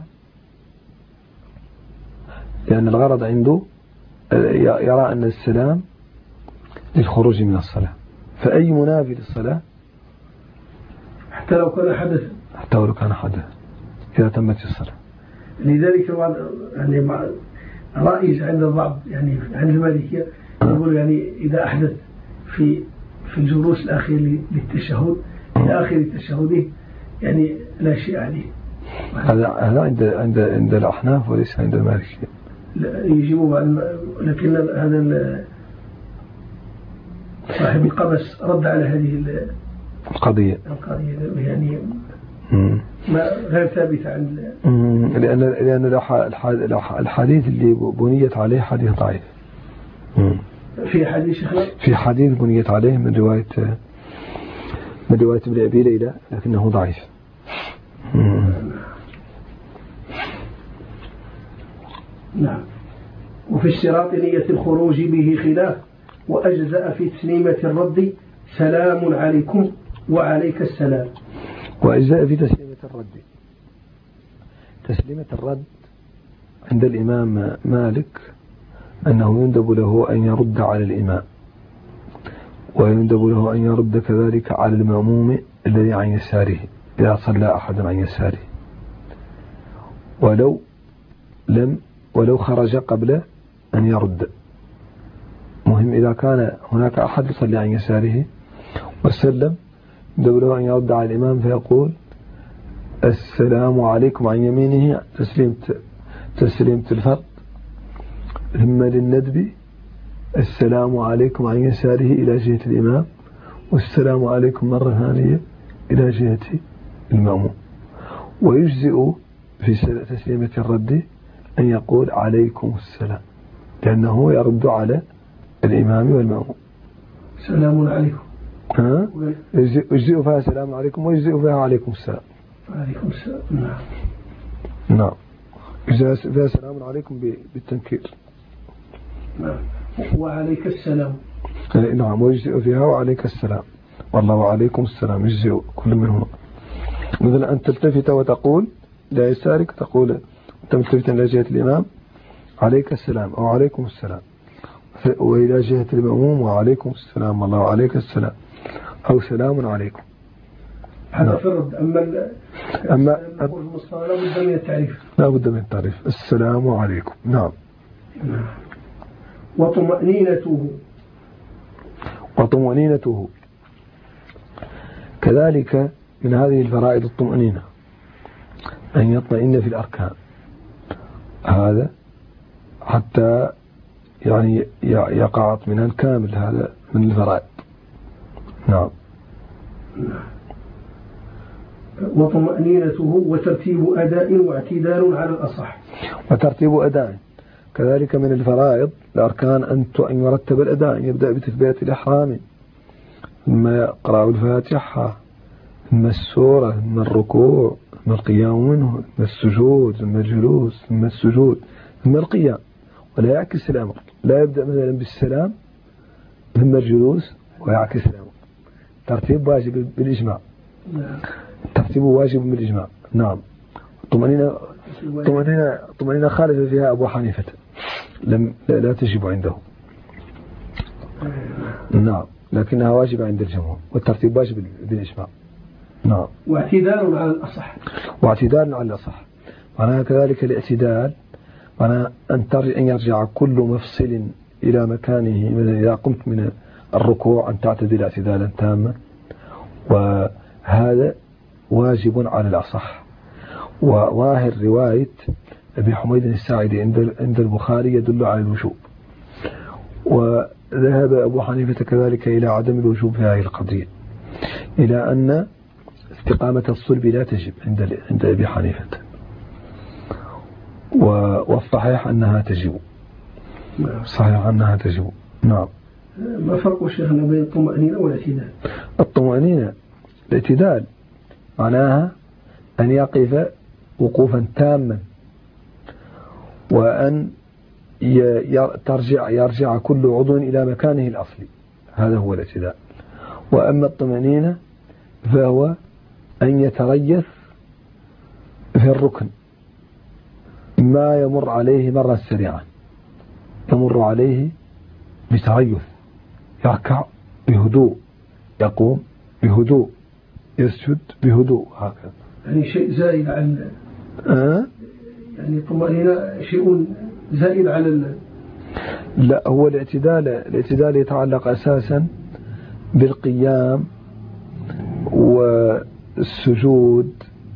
لأن الغرض عنده يرى أن السلام للخروج من الصلاة، فأي منافي للصلاة حتى لو كان حدث إذا تمت الصلاة. لذلك يعني رائج عند البعض، يعني عند المالكية يقول يعني إذا أحدث في الجلوس الأخير للتشهد في آخر تشهده يعني لا شيء عليه. هذا عند الأحناف وليس عند المالكية. يجيبوا، لكن هذا صاحب القمس رد على هذه القضية يعني ما غير ثابتة عند لأن الحديث اللي بنيت عليه حديث ضعيف. في حديث بنيت عليه من رواية ابن أبي ليلى، لكنه ضعيف. نعم. وفي اشتراط نية الخروج به خلاف، وأجزأ في تسليمة الرد سلام عليكم وعليك السلام. وأجزاء في تسليمة الرد. تسليمة الرد عند الإمام مالك أنه يندب له أن يرد على الإمام، ويندب له أن يرد كذلك على المأموم الذي عن يساره إذا صلى أحد عن يساره، ولو خرج قبل أن يرد. مهم إذا كان هناك أحد يصلي عن يساره وسلم، يندب له أن يرد على الإمام فيقول السلام عليكم عن يمينه تسليمة الفرد، ثم للندب السلام عليكم عن يساره إلى جهة الإمام، والسلام عليكم مرة ثانية إلى جهة المأموم. ويجزئ في تسليمة الرد أن يقول عليكم السلام لأنه يرد على الإمام والمأموم. سلام عليكم. يجزئ فيها سلام عليكم ويجزئ فيها عليكم السلام. عليكم السلام. نعم. نعم. يجزئ فيها سلام عليكم بالتنكير. نعم. وعليك السلام. نعم. ويجزئ فيها وعليك السلام والله وعليكم السلام، يجزئ كل منهما. مثلا أن تلتفت وتقول لا يسارك، تقول أنت ملتفتا إلى جهة الإمام عليك السلام أو عليكم السلام، وإلى جهة المأموم وعليكم السلام والله وعليك السلام أو سلام عليكم. هذا فرد. أما المصطلح لا بد من التعريف. لا بد من التعريف. السلام عليكم. نعم. وطمأنينته كذلك من هذه الفرائض الطمأنينة، أن يطمئن في الأركان، هذا حتى يعني يقع اطمئنان كامل، هذا من الفرائض. نعم. وطمأنينته وترتيب أداء واعتدال على الأصح. وترتيب أداء كذلك من الفرائض الأركان، أن يرتب الأداء، يبدأ بتكبيرة الإحرام ثم يقرأ الفاتحة ثم السورة ثم الركوع ثم القيام منه ثم السجود ثم الجلوس ثم السجود ثم القيام، ولا يعكس الأمر. لا يبدأ مثلا بالسلام ثم الجلوس ويعكس الأمر. ترتيب واجب بالإجماع. ترتيب واجب بالإجماع. نعم. طمأنينة خالف فيها أبو حنيفة، لا تجب عنده. نعم. لكنها واجبة عند الجمهور، والترتيب واجب بالإجماع. نعم. واعتدال على الأصح. واعتدال على الأصح معناها كذلك الاعتدال، معناها أن يرجع كل مفصل إلى مكانه. مثلا إذا قمت من الركوع أن تعتدل اعتدالا تاما، وهذا واجب على الأصح. وظاهر رواية أبي حميد الساعدي عند البخاري يدل على الوجوب، وذهب أبو حنيفة كذلك إلى عدم الوجوب في هذه القضية، إلى أن استقامة الصلب لا تجب عند أبي حنيفة، والصحيح أنها تجب. صحيح أنها تجب. نعم. ما فرق شيخنا بين الطمأنينة والاعتدال؟ الطمأنينة الاعتدال معناها أن يقف وقوفا تاما، وأن يرجع كل عضو إلى مكانه الأصلي، هذا هو الاعتدال. وأما الطمأنينة فهو أن يتريث في الركن ما يمر عليه مرة سريعا، يمر عليه بتريث، يركع بهدوء، يقوم بهدوء، يسجد بهدوء، هكذا. يعني شيء زائد عن يعني طمأنينة شيء زائد على لا، هو الاعتدال يتعلق أساسا بالقيام والسجود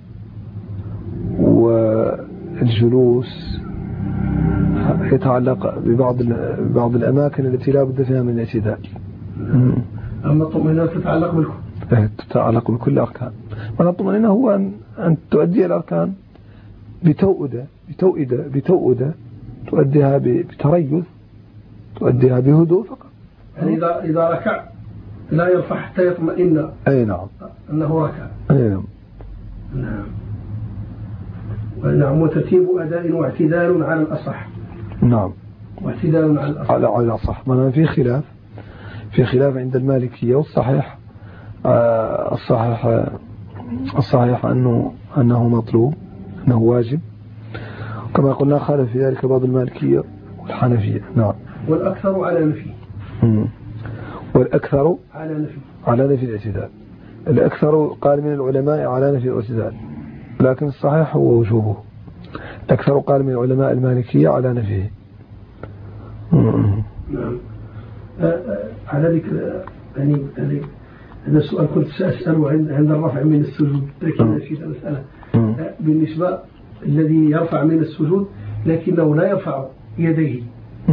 والجلوس، يتعلق ببعض الأماكن التي لا بد فيها من الاعتدال. أما الطمأنينة تتعلق بالكل. تتعلق بكل الأركان. والطمأنينة هو أن تؤدي الأركان بتوؤدة، تؤديها بتريث، تؤديها بهدوء فقط. يعني إذا ركع لا يرفع حتى يطمئن. أي نعم. أنه ركع. أي نعم. نعم. وترتيب أداء واعتدال على الأصح. نعم. واعتدال على الأصح. على الأصح. ما في خلاف عند المالكية، والصحيح الصحيح أنه مطلوب، أنه واجب، كما قلنا. خالف في ذلك بعض المالكية والحنفية. نعم. والأكثر على نفي. والأكثر على نفي الاعتدال. الأكثر قال من العلماء على نفي الاعتدال، لكن الصحيح هو وجوبه. الأكثر قال من العلماء المالكية على نفيه. نعم. على ذكر يعني هذا السؤال كنت سأسأله عند الرفع من السجود، لكن نسيت أن أسأله. بالنسبة الذي يرفع من السجود لكنه لا يرفع يديه،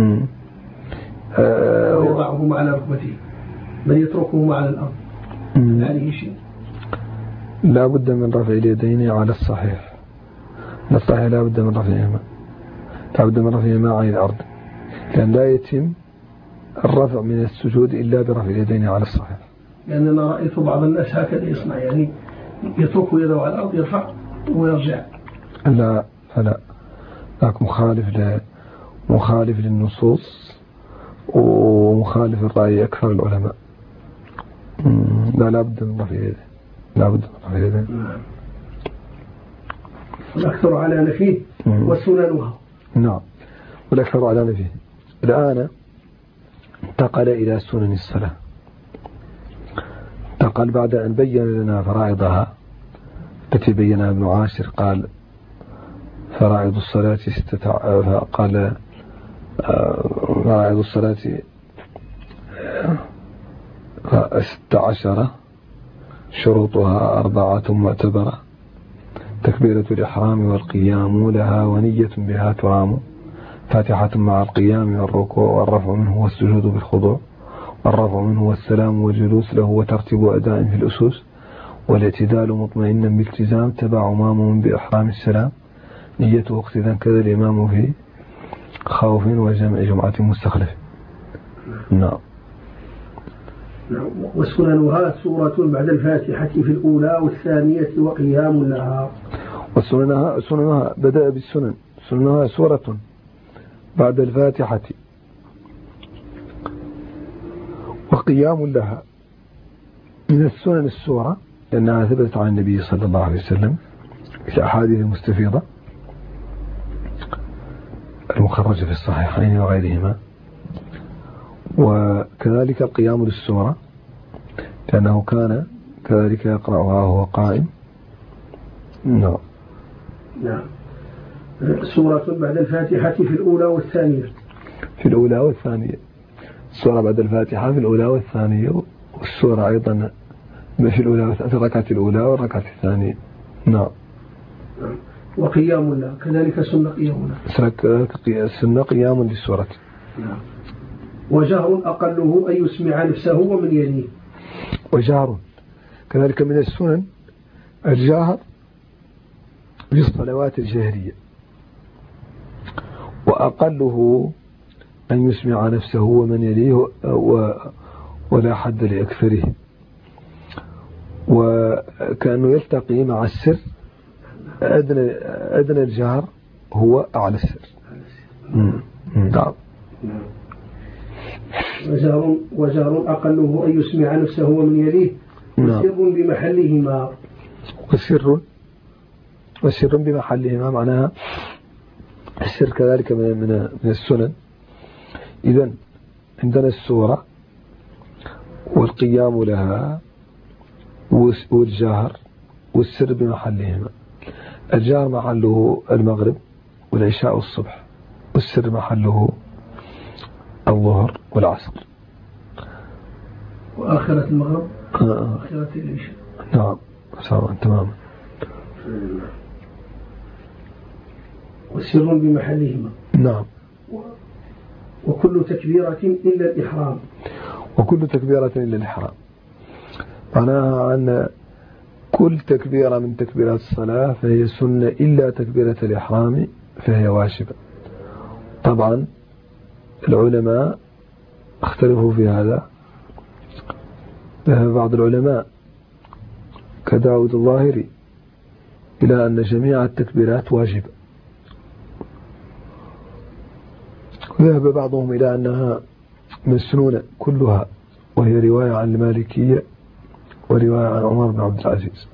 ويضعهما على ركبته، بل يتركهما على الأرض، عليه شيء؟ لا بد من رفع اليدين على الصحيح. لا بد من رفعهما عن الأرض، لأن لا يتم الرفع من السجود إلا برفع اليدين على الصحيح. لأن أنا رأيت بعض الناس هكذا يصنع، يعني يترك يده على الأرض يرفع ويرجع. لا لكن مخالف للنصوص ومخالف الرأي أكثر العلماء. لا بد من رفع اليدين. والأكثر على نفيه وسننها. نعم، والأكثر على نفيه. الآن انتقل إلى سنن الصلاة. انتقل بعد أن بين لنا فرائضها التي بينها ابن عاشر. قال فرائض الصلاة قال فرائض الصلاة 16، شروطها 4 معتبرة: تكبيرة الإحرام والقيام لها ونية بها ترام، فاتحة مع القيام والركوع والرفع منه والسجود بالخضوع، والرفع منه والسلام والجلوس له وترتيب أداء في الأسس، والاعتدال مطمئنا بالتزام، تبع ماموم بإحرام السلام، نية اقتداء كذا الإمام في خوف وجمع جمعة مستخلف. نعم. وسننها سورة بعد الفاتحة في الأولى والثانية وقيام لها. وسننها بدأ بالسنن. سننها سورة بعد الفاتحة وقيام لها. من السنن السورة لأنها ثبتت عن النبي صلى الله عليه وسلم في الأحاديث المستفيضة المخرجة في الصحيحين وغيرهما. وكذلك القيام للسورة لأنه كان كذلك يقرأها وهو قائم. نعم. سورة بعد الفاتحة في الأولى والثانية. في الأولى والثانية. السورة بعد الفاتحة في الأولى والثانية، والسورة أيضا في الأولى في الركعة الأولى والركعة الثانية. نعم. وقيام الله كذلك سنة قيام الله. سنة قيام للسورة. نعم. وجهر أقله أن يسمع نفسه ومن يليه. وجهر كذلك من السنن الجهر بالصلوات الجهرية، وأقله أن يسمع نفسه ومن يليه ولا حد لأكثره، وكأنه يلتقي مع السر. أدنى الجهر هو أعلى السر. نعم. وجهر أقله أن يسمع نفسه ومن يليه، وسر بمحلهما. وسر بمحلهما معناها السر كذلك من السنن. إذن عندنا السورة والقيام لها والجهر والسر بمحلهما. الجهر محله المغرب والعشاء والصبح، والسر محله الظهر والعصر وآخرة المغرب وآخرة العشاء. نعم تماما. والسر بمحلهما. نعم. وكل تكبيرة إلا الإحرام. وكل تكبيرة إلا الإحرام معناها أن كل تكبيرة من تكبيرات الصلاة فهي سنة إلا تكبيرة الإحرام فهي واجبة. طبعا العلماء اختلفوا في هذا. بعض العلماء كداود الظاهري إلى أن جميع التكبيرات واجبة، وذهب بعضهم إلى أنها مسنونة كلها، وهي رواية عن المالكية ورواية عن عمر بن عبد العزيز.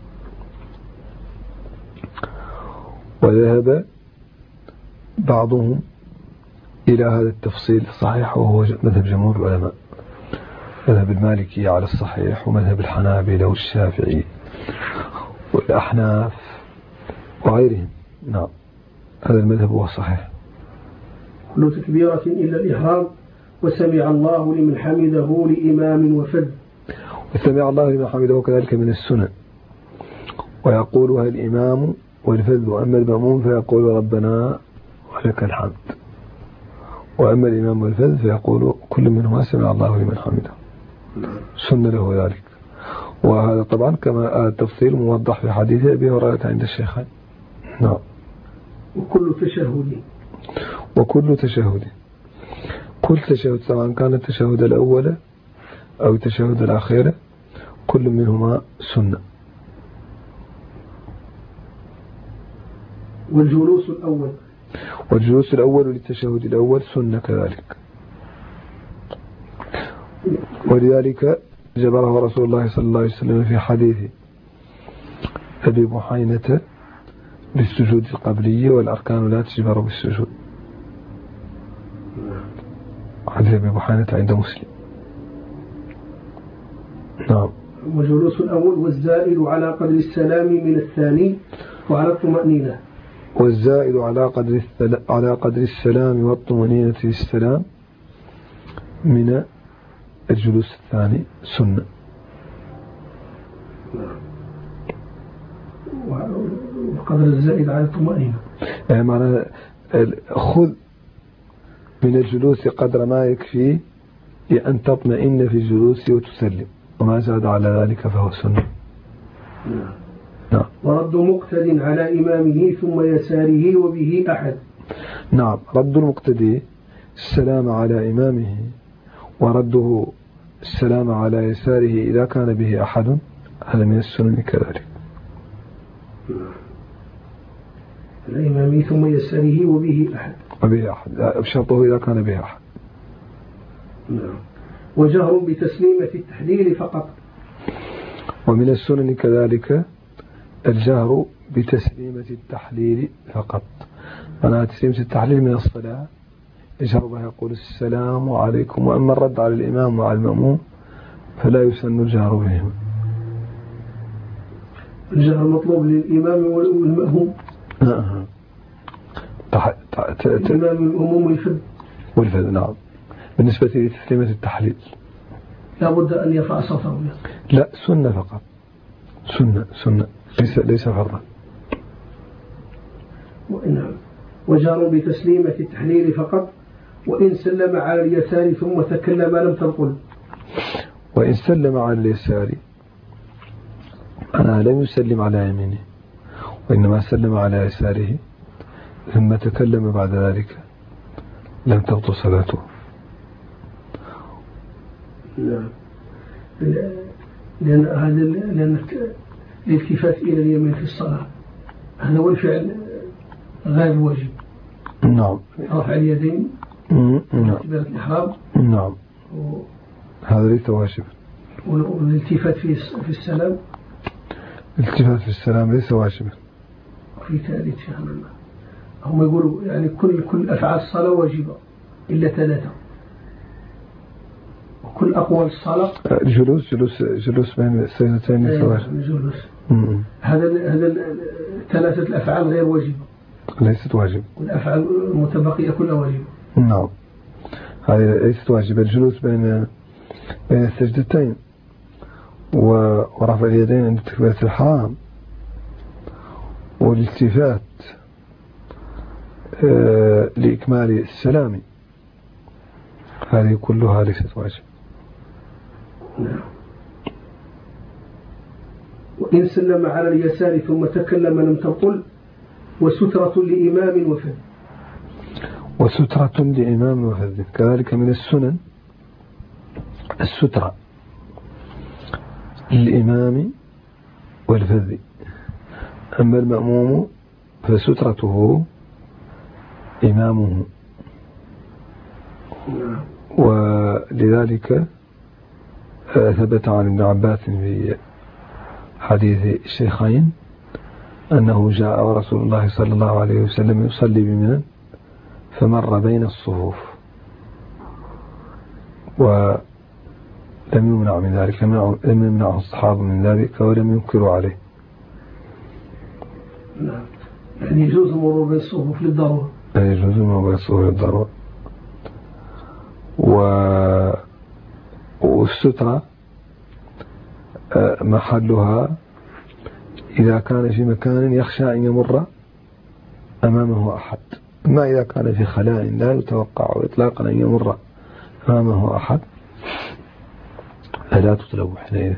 وذهب بعضهم إلى هذا التفصيل الصحيح، وهو مذهب جمهور العلماء، مذهب المالكية على الصحيح، ومذهب الحنابلة والشافعي والأحناف وغيرهم. نعم، هذا المذهب هو الصحيح. كل تكبيرة إلا الإحرام، وسمع الله لمن حمده لإمام وفذ. وسمع الله لمن حمده كذلك من السنن، ويقولها الإمام والفذ. وأما المأموم فيقول ربنا ولك الحمد، وأما الإمام والفذ فيقول كل منهما سمع الله لمن حمده. سن له ذلك. وهذا طبعا كما التفصيل موضح في حديث أبي هريرة عند الشيخين. نعم. وكل تشهد. كل تشهد سواء كان التشهد الأول أو التشهد الأخير كل منهما سنة. والجلوس الأول للتشهد الأول سنة كذلك، ولذلك جبره رسول الله صلى الله عليه وسلم في حديث أبي بحينة بالسجود القبلي والأركان لا تجبر بالسجود. حديث أبي بحينة عند مسلم. نعم. وجلوس الأول والزائد على قدر السلام من الثاني وعلى الطمأنينة. والزائد على قدر السلام والطمأنينة للسلام من الجلوس الثاني سنة. وقدر الزائد على الطمأنينة يعني معنى خذ من الجلوس قدر ما يكفي لأن تطمئن في الجلوس وتسلم، وما زاد على ذلك فهو سنة. نعم. ورد مقتد على إمامه ثم يساره وبه أحد. نعم، رد المقتدي السلام على إمامه ورده السلام على يساره إذا كان به أحد، هذا من السنن كذلك. على إمامه ثم يساره وبه أحد. وبه أحد بشرطه إذا كان به أحد. نعم. وجهر بتسليمة التحليل فقط. ومن السنن كذلك الجهر بتسليمة التحليل فقط. أنا تسليمة التحليل من الصلاة يجهر بها يقول السلام عليكم، وأما الرد على الإمام وعلى المأموم فلا يسن الجهر بهما. الجهر مطلوب للإمام والمأموم. الإمام والمأموم والفذ. نعم. بالنسبة لتسليمة التحليل لا بد أن يرفع صوته. لا، سنة فقط، سنة ليس فرضا. وجهر بتسليمة التحليل فقط، وإن سلم على اليسار ثم تكلم لم تنقل. وإن سلم على اليسار أنا لم يسلم على يمينه، وإنما سلم على يساره ثم تكلم بعد ذلك لم تبطل صلاته. نعم. لأن الالتفات إلى اليمين في الصلاة هذا هو الفعل غير واجب. نعم. رفع اليدين. نعم. تكبيرة الإحرام. نعم. هذا ليس واجب. والالتفات في السلام. الالتفات في السلام ليس واجبا. في ثالث هم يقولوا يعني كل أفعال الصلاة واجبة إلا 3، وكل أقوال الصلاة جلوس بين السجدتين ليس واجب. جلوس. هذا 3 الأفعال غير واجبة، ليست واجبة، والأفعال المتبقية كلها واجبة. نعم، هذه ليست واجبة. الجلوس بين السجدتين ورفع اليدين عند تكبيرة الإحرام والالتفات لإكمال السلام هذه كلها ليست واجبة. نعم. وإن سلم على اليسار ثم تكلم لم تقل. وسترة لإمام وفذ. وسترة لإمام وفذ كذلك من السنن السترة للإمام والفذ. أما المأموم فسترته إمامه. ولذلك ثبت عن ابن عباس في حديث الشيخين أنه جاء ورسول الله صلى الله عليه وسلم يصلي بمنى فمر بين الصفوف ولم يمنع من ذلك، لم يمنعه الصحابة من ذلك ولم ينكروا عليه. نعم، يعني يجوز المرور بين الصفوف للضرورة. يجوز المرور بين الصفوف للضرورة. والسترة محلها إذا كان في مكان يخشى أن يمر أمامه أحد، أما إذا كان في خلاء لا يتوقع إطلاقا أن يمر أمامه أحد فلا تطلب حينئذ.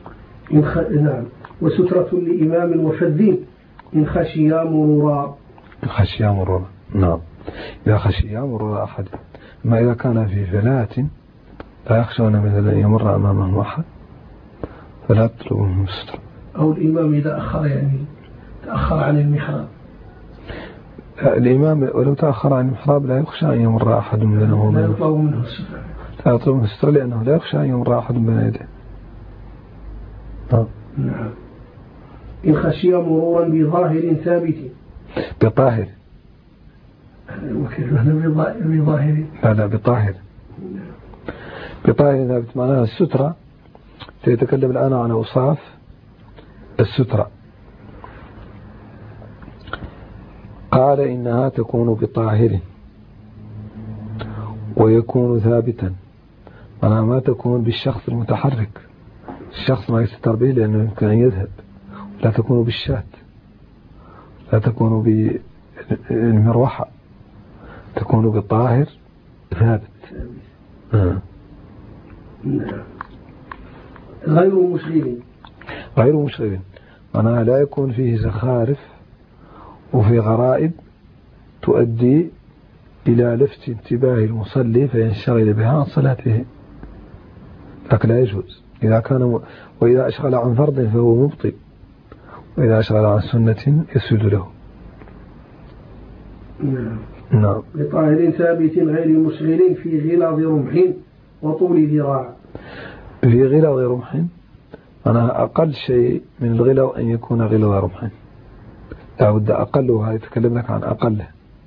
نعم. وسترة لإمام وفذ إن خشي مرورا. خشي مرور. نعم، إذا خشي مرور أحد. ما إذا كان في فلاة لا يخشون مثلا أن يمر أمامهم أحد فلا تطلبوا منه الستر. أو الإمام إذا أخر تأخر عن المحراب. الإمام ولو تأخر عن المحراب لا يخشى أن يمر أحد بينه لا يطلب منه الستر. لا يطلب منه الستر لأنه لا يخشى أن يمر أحد بين يديه. نعم. إن خشي مرورا بظاهر ثابت. بطاهر. بظاهر. لا بطاهر. بطاهر ثابت معناها السترة. سيتكلم الآن عن أوصاف السترة. قال إنها تكون بطاهر ويكون ثابتا، معناها ما تكون بالشخص المتحرك، الشخص ما يستر به لأنه يمكن أن يذهب. لا تكون بالشاة، لا تكون بالمروحة، تكون بالطاهر ثابت. غير مشغل معناها لا يكون فيه زخارف وفي غرائب تؤدي إلى لفت انتباه المصلي فينشغل بها عن صلاته، لكن لا يجوز. إذا كان وإذا أشغل عن فرض فهو مبطل، وإذا أشغل عن سنة يسجد له. نعم. بطاهر ثابت غير مشغل في غلظ رمح وطول ذراع. في غلظ رمح أنا أقل شيء من الغلظ أن يكون غلظ رمح، لا بد أقله. هذا يتكلم لك عن أقله.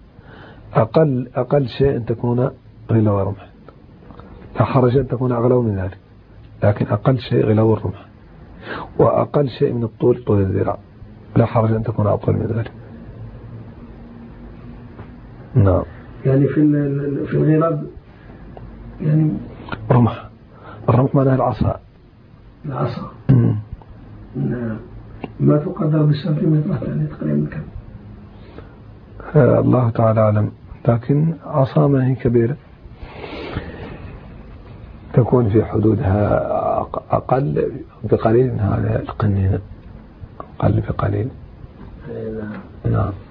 أقل شيء أن تكون غلظ رمح، لا حرج أن تكون أغلظ من ذلك، لكن أقل شيء غلظ الرمح. وأقل شيء من الطول طول الذراع، لا حرج أن تكون أطول من ذلك. نعم. يعني في الغلظ يعني رمح. الرمح معناه العصا. العصا. نعم. ما تقدر بالسنتيمتر يعني تقريبا كم؟ الله تعالى أعلم، لكن عصا ما هي كبيرة، تكون في حدودها أقل بقليل من هذا القنينة، أقل بقليل. نعم.